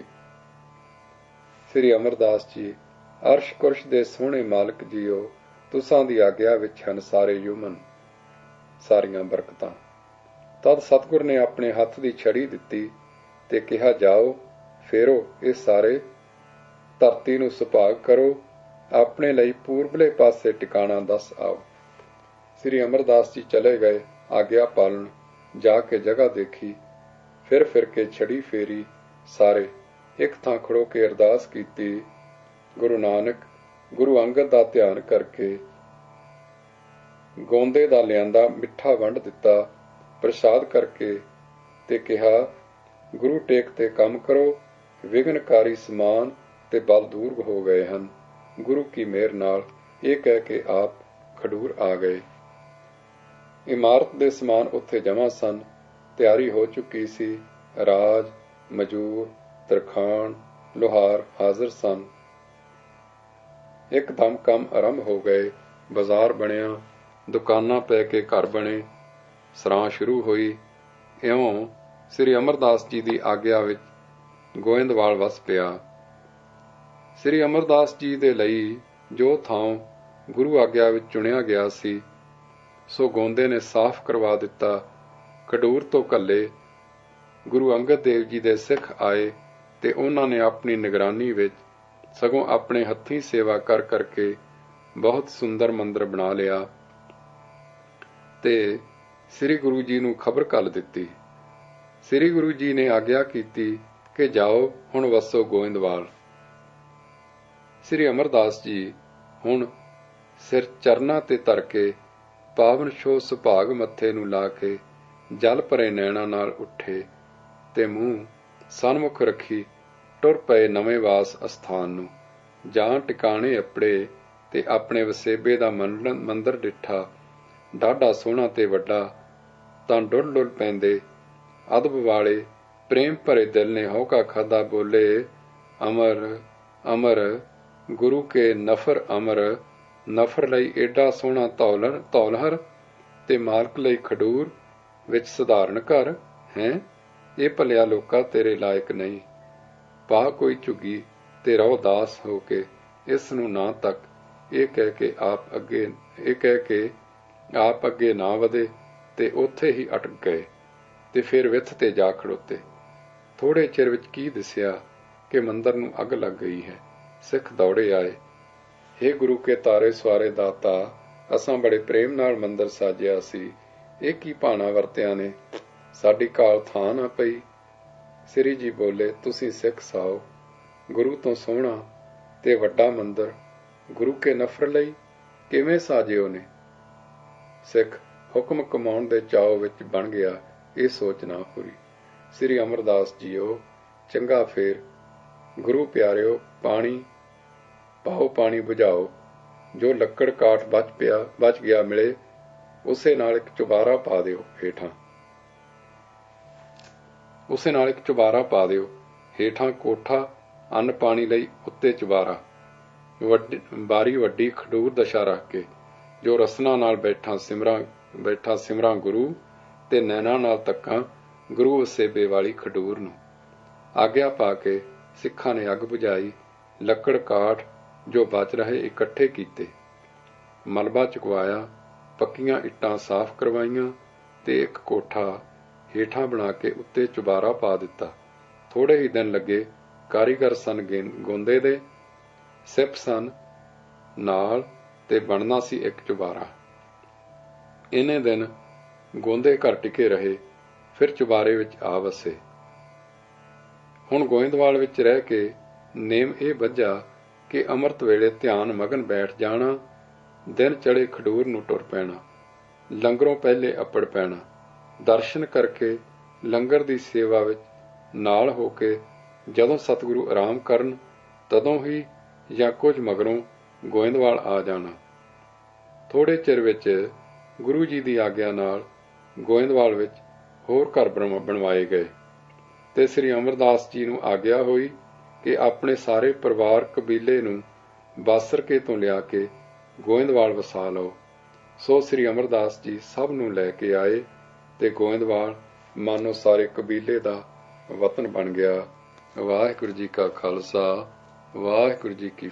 ਸ੍ਰੀ ਅਮਰਦਾਸ ਜੀ, ਅਰਸ਼ ਕੁਰਸ਼ ਦੇ ਸੋਹਣੇ ਮਾਲਕ ਜੀਓ, ਤੁਸਾਂ ਦੀ ਆਗਿਆ ਵਿੱਚ ਹਨ ਸਾਰੇ ਯੁਮਨ, ਸਾਰੀਆਂ ਬਰਕਤਾਂ। ਤਦ ਸਤਿਗੁਰ ਨੇ ਆਪਣੇ ਹੱਥ ਦੀ ਛੜੀ ਦਿੱਤੀ ਤੇ ਕਿਹਾ, ਜਾਓ ਫੇਰੋ ਇਹ ਸਾਰੇ, ਧਰਤੀ ਨੂੰ ਸੁਭਾਗ ਕਰੋ, ਆਪਣੇ ਲਈ ਪੂਰਬਲੇ ਪਾਸੇ ਟਿਕਾਣਾ ਦੱਸ ਆਓ। ਸ੍ਰੀ ਅਮਰਦਾਸ ਜੀ ਚਲੇ ਗਏ ਆਗਿਆ ਪਾਲਣ। ਜਾ ਕੇ ਜਗ੍ਹਾ ਦੇਖੀ, ਫਿਰ ਫਿਰ ਕੇ ਛੜੀ ਫੇਰੀ, ਸਾਰੇ ਇੱਕ ਥਾਂ ਖੜੋ ਕੇ ਅਰਦਾਸ ਕੀਤੀ। ਗੁਰੂ ਨਾਨਕ ਗੁਰੂ ਅੰਗਦ ਦਾ ਧਿਆਨ ਕਰਕੇ ਗੋਂਦੇ ਦਾ ਲਿਆਂਦਾ ਮਿੱਠਾ ਵੰਡ ਦਿੱਤਾ ਪ੍ਰਸ਼ਾਦ ਕਰਕੇ, ਤੇ ਕਿਹਾ, ਗੁਰੂ ਟੇਕ ਤੇ ਕੰਮ ਕਰੋ, ਵਿਘਨਕਾਰੀ ਸਮਾਨ ਤੇ ਬਲ ਦੂਰ ਹੋ ਗਏ ਹਨ, ਗੁਰੂ ਕੀ ਮਿਹਰ ਨਾਲ। ਇਹ ਕਹਿ ਕੇ ਆਪ ਖਡੂਰ ਆ ਗਏ। ਇਮਾਰਤ ਦੇ ਸਮਾਨ ਉੱਥੇ ਜਮ੍ਹਾਂ ਸਨ, ਤਿਆਰੀ ਹੋ ਚੁੱਕੀ ਸੀ। ਰਾਜ, ਮਜੂਰ, ਤਰਖਾਣ, ਲੁਹਾਰ ਹਾਜ਼ਰ ਸਨ। ਇੱਕਦਮ ਕੰਮ ਆਰੰਭ ਹੋ ਗਏ। ਬਾਜ਼ਾਰ ਬਣਿਆ, ਦੁਕਾਨਾਂ ਪੈ ਕੇ ਘਰ ਬਣੇ, ਸਰਾਂ ਸ਼ੁਰੂ ਹੋਈ। ਇਉਂ ਸ੍ਰੀ ਅਮਰਦਾਸ ਜੀ ਦੀ ਆਗਿਆ ਵਿੱਚ ਗੋਇੰਦਵਾਲ ਵਸ ਪਿਆ। ਸ੍ਰੀ ਅਮਰਦਾਸ ਜੀ ਦੇ ਲਈ ਜੋ ਥਾਂ ਗੁਰੂ ਆਗਿਆ ਵਿੱਚ ਚੁਣਿਆ ਗਿਆ ਸੀ, ਸੋ ਗੋਂਦੇ ਨੇ ਸਾਫ਼ ਕਰਵਾ ਦਿੱਤਾ। ਖਡੂਰ ਤੋਂ ਘੱਲੇ ਗੁਰੂ ਅੰਗਦ ਦੇਵ ਜੀ ਦੇ ਸਿੱਖ ਆਏ ਤੇ ਉਹਨਾਂ ਨੇ ਆਪਣੀ ਨਿਗਰਾਨੀ ਵਿੱਚ, ਸਗੋਂ ਆਪਣੇ ਹੱਥੀਂ ਸੇਵਾ ਕਰ ਕਰਕੇ ਬਹੁਤ ਸੁੰਦਰ ਮੰਦਰ ਬਣਾ ਲਿਆ ਤੇ ਸ੍ਰੀ ਗੁਰੂ ਜੀ ਨੂੰ ਖਬਰ ਘੱਲ ਦਿੱਤੀ। ਸ੍ਰੀ ਗੁਰੂ ਜੀ ਨੇ ਆਗਿਆ ਕੀਤੀ ਕਿ ਜਾਓ ਹੁਣ ਵਸੋ ਗੋਇੰਦਵਾਲ। ਸ੍ਰੀ ਅਮਰਦਾਸ ਜੀ ਹੁਣ ਸਿਰ ਚਰਨਾਂ ਤੇ ਧਰ ਕੇ, ਪਾਵਨ ਛੋਹ ਸੁਭਾਗ ਮੱਥੇ ਨੂੰ ਲਾ ਕੇ, ਜਲ ਭਰੇ ਨੈਣਾ ਨਾਲ ਉੱਠੇ ਤੇ ਮੂੰਹ ਸਨਮੁਖ ਰੱਖੀ ਟੁਰ ਪਏ ਨਵੇਂ ਵਾਸ ਅਸਥਾਨ ਨੂੰ। ਜਾਂ ਟਿਕਾਣੇ ਅੱਪੜੇ ਤੇ ਆਪਣੇ ਵਸੇਬੇ ਦਾ ਮੰਦਰ ਡਿੱਠਾ, ਡਾਢਾ ਸੋਹਣਾ ਤੇ ਵੱਡਾ, ਤਾਂ ਡੁੱਲ ਡੁੱਲ ਪੈਂਦੇ ਅਦਬ ਵਾਲੇ ਪ੍ਰੇਮ ਭਰੇ ਦਿਲ ਨੇ ਹਉਕਾ ਖਾਧਾ। ਬੋਲੇ, ਅਮਰ ਅਮਰ ਗੁਰੂ ਕੇ ਨਫਰ ਅਮਰ, ਨਫਰ ਲਈ ਏਡਾ ਸੋਹਣਾ ਧੌਲਣ ਧੌਲਹਰ, ਤੇ ਮਾਲਕ ਲਈ ਖਡੂਰ ਵਿੱਚ ਸਧਾਰਨ ਘਰ ਹੈ। ਇਹ ਭਲਿਆ ਲੋਕਾਂ ਤੇਰੇ ਲਾਇਕ ਨਹੀਂ। ਪਾ ਕੋਈ ਝੁੱਗੀ ਤੇ ਰਹੋ ਦਾਸ ਹੋ ਕੇ, ਇਸ ਨੂੰ ਨਾ ਤੱਕ। ਇਹ ਕਹਿ ਕੇ ਆਪ ਅੱਗੇ ਇਹ ਕਹਿ ਕੇ ਆਪ ਅੱਗੇ ਨਾ ਵਧੇ ਤੇ ਉੱਥੇ ਹੀ ਅਟਕ ਗਏ ਤੇ ਫਿਰ ਵਿੱਥ ਤੇ ਜਾ ਖੜੋਤੇ। ਥੋੜੇ ਚਿਰ ਵਿੱਚ ਕੀ ਦਿਸਿਆ ਕਿ ਮੰਦਰ ਨੂੰ ਅੱਗ ਲੱਗ ਗਈ ਹੈ। ਸਿੱਖ ਦੌੜੇ ਆਏ। ਹੇ ਗੁਰੂ ਕੇ ਤਾਰੇ ਸਵਾਰੇ ਦਾਤਾ, ਅਸਾਂ ਬੜੇ ਪ੍ਰੇਮ ਨਾਲ ਮੰਦਰ ਸਾਜਿਆ ਸੀ, ਇਹ ਕੀ ਭਾਣਾ ਵਰਤਿਆ ਨੇ, ਸਾਡੀ ਕਾਲ ਥਾਂ ਨਾ ਪਈ। ਸ੍ਰੀ ਜੀ ਬੋਲੇ, ਤੁਸੀਂ ਸਿੱਖ ਸਾਓ, ਗੁਰੂ ਤੋਂ ਸੋਹਣਾ ਤੇ ਵੱਡਾ ਮੰਦਰ ਗੁਰੂ ਕੇ ਨਫਰ ਲਈ ਕਿਵੇਂ ਸਾਜਿਓ ਨੇ। ਸਿੱਖ ਹੁਕਮ ਕਮਾਉਣ ਦੇ ਚਾਅ ਵਿੱਚ ਬਣ ਗਿਆ, ਇਹ ਸੋਚ ਨਾ ਪੂਰੀ। ਸ੍ਰੀ ਅਮਰਦਾਸ ਜੀਓ, ਚੰਗਾ ਫੇਰ ਗੁਰੂ ਪਿਆਰਿਓ, ਪਾਣੀ ਪਾਓ, ਪਾਣੀ ਬੁਝਾਓ, ਜੋ ਲੱਕੜ ਕਾਠ ਬਚ ਪਿਆ ਬਚ ਗਿਆ ਮਿਲੇ, ਉਸੇ ਨਾਲ ਇੱਕ ਚੁਬਾਰਾ ਪਾ ਦਿਓ ਹੇਠਾਂ ਉਸੇ ਨਾਲ ਇੱਕ ਚੁਬਾਰਾ ਪਾ ਦਿਓ ਹੇਠਾਂ ਕੋਠਾ, ਅੰਨ ਪਾਣੀ ਲਈ ਉੱਤੇ ਚੁਬਾਰਾ, ਵੱਡੀ ਬਾਰੀ ਵੱਡੀ ਖਡੂਰ ਦਸ਼ਾ ਰੱਖ ਕੇ, ਜੋ ਰਸਨਾ ਨਾਲ ਬੈਠਾ ਸਿਮਰਾਂ ਬੈਠਾ ਸਿਮਰਾਂ ਗੁਰੂ, ਤੇ ਨੈਣਾ ਨਾਲ ਤੱਕਾਂ ਗੁਰੂ ਵਸੇਬੇ ਵਾਲੀ ਖਡੂਰ ਨੂੰ। ਆਗਿਆ ਪਾ ਕੇ ਸਿੱਖਾਂ ਨੇ ਅੱਗ ਬੁਝਾਈ, ਲੱਕੜ ਕਾਠ ਜੋ ਬਚ ਰਹੇ ਇਕੱਠੇ ਕੀਤੇ, ਮਲਬਾ ਚੁਕਵਾਇਆ, ਪੱਕੀਆਂ ਇੱਟਾਂ ਸਾਫ਼ ਕਰਵਾਈਆਂ ਤੇ ਇੱਕ ਕੋਠਾ ਹੇਠਾਂ ਬਣਾ ਕੇ ਉੱਤੇ ਚੁਬਾਰਾ ਪਾ ਦਿੱਤਾ। ਥੋੜੇ ਹੀ ਦਿਨ ਲੱਗੇ। ਕਾਰੀਗਰ ਸਨ ਗੋਂਦੇ ਦੇ, ਸਿਪ ਸਨ ਨਾਲ, ਤੇ ਬਣਨਾ ਸੀ ਇੱਕ ਚੁਬਾਰਾ। ਇੰਨੇ ਦਿਨ ਗੋਂਦੇ ਘਰ ਟਿਕੇ ਰਹੇ, ਫਿਰ ਚੁਬਾਰੇ ਵਿੱਚ ਆ ਵਸੇ। ਹੁਣ ਗੋਇੰਦਵਾਲ ਵਿੱਚ ਰਹਿ ਕੇ ਨੇਮ ਇਹ ਬੱਝਾ ਕਿ ਅੰਮ੍ਰਿਤ ਵੇਲੇ ਧਿਆਨ ਮਗਨ ਬੈਠ ਜਾਣਾ, ਦਿਨ ਚੜੇ ਖਡੂਰ ਨੂੰ ਟੁਰ ਪੈਣਾ, ਲੰਗਰੋਂ ਪਹਿਲੇ ਅੱਪੜ ਪੈਣਾ, ਦਰਸ਼ਨ ਕਰਕੇ ਲੰਗਰ ਦੀ ਸੇਵਾ ਵਿੱਚ ਨਾਲ ਹੋ ਕੇ ਜਦੋਂ ਸਤਿਗੁਰੂ ਆਰਾਮ ਕਰਨ ਤਦੋਂ ਹੀ ਜਾਂ ਕੁਝ ਮਗਰੋਂ ਗੋਇੰਦਵਾਲ ਆ ਜਾਣਾ। ਥੋੜੇ ਚਿਰ ਵਿੱਚ ਗੁਰੂ ਜੀ ਦੀ ਆਗਿਆ ਨਾਲ ਗੋਇੰਦਵਾਲ ਵਿੱਚ ਹੋਰ ਘਰ ਬਣਵਾਏ ਗਏ ਤੇ ਸ੍ਰੀ ਅਮਰਦਾਸ ਜੀ ਨੂੰ ਆਗਿਆ ਹੋਈ ਕਿ ਆਪਣੇ ਸਾਰੇ ਪਰਿਵਾਰ ਕਬੀਲੇ ਨੂੰ ਬਾਸਰਕੇ ਤੋਂ ਲਿਆ ਕੇ ਗੋਇੰਦਵਾਲ ਵਸਾ ਲਓ। ਸੋ ਸ੍ਰੀ ਅਮਰਦਾਸ ਜੀ ਸਭ ਨੂੰ ਲੈ ਕੇ ਆਏ ਤੇ ਗੋਇੰਦਵਾਲ ਮਾਨੋ ਸਾਰੇ ਕਬੀਲੇ ਦਾ ਵਤਨ ਬਣ ਗਿਆ। ਵਾਹਿਗੁਰੂ ਜੀ ਕਾ ਖਾਲਸਾ, ਵਾਹਿਗੁਰੂ ਜੀ ਕੀ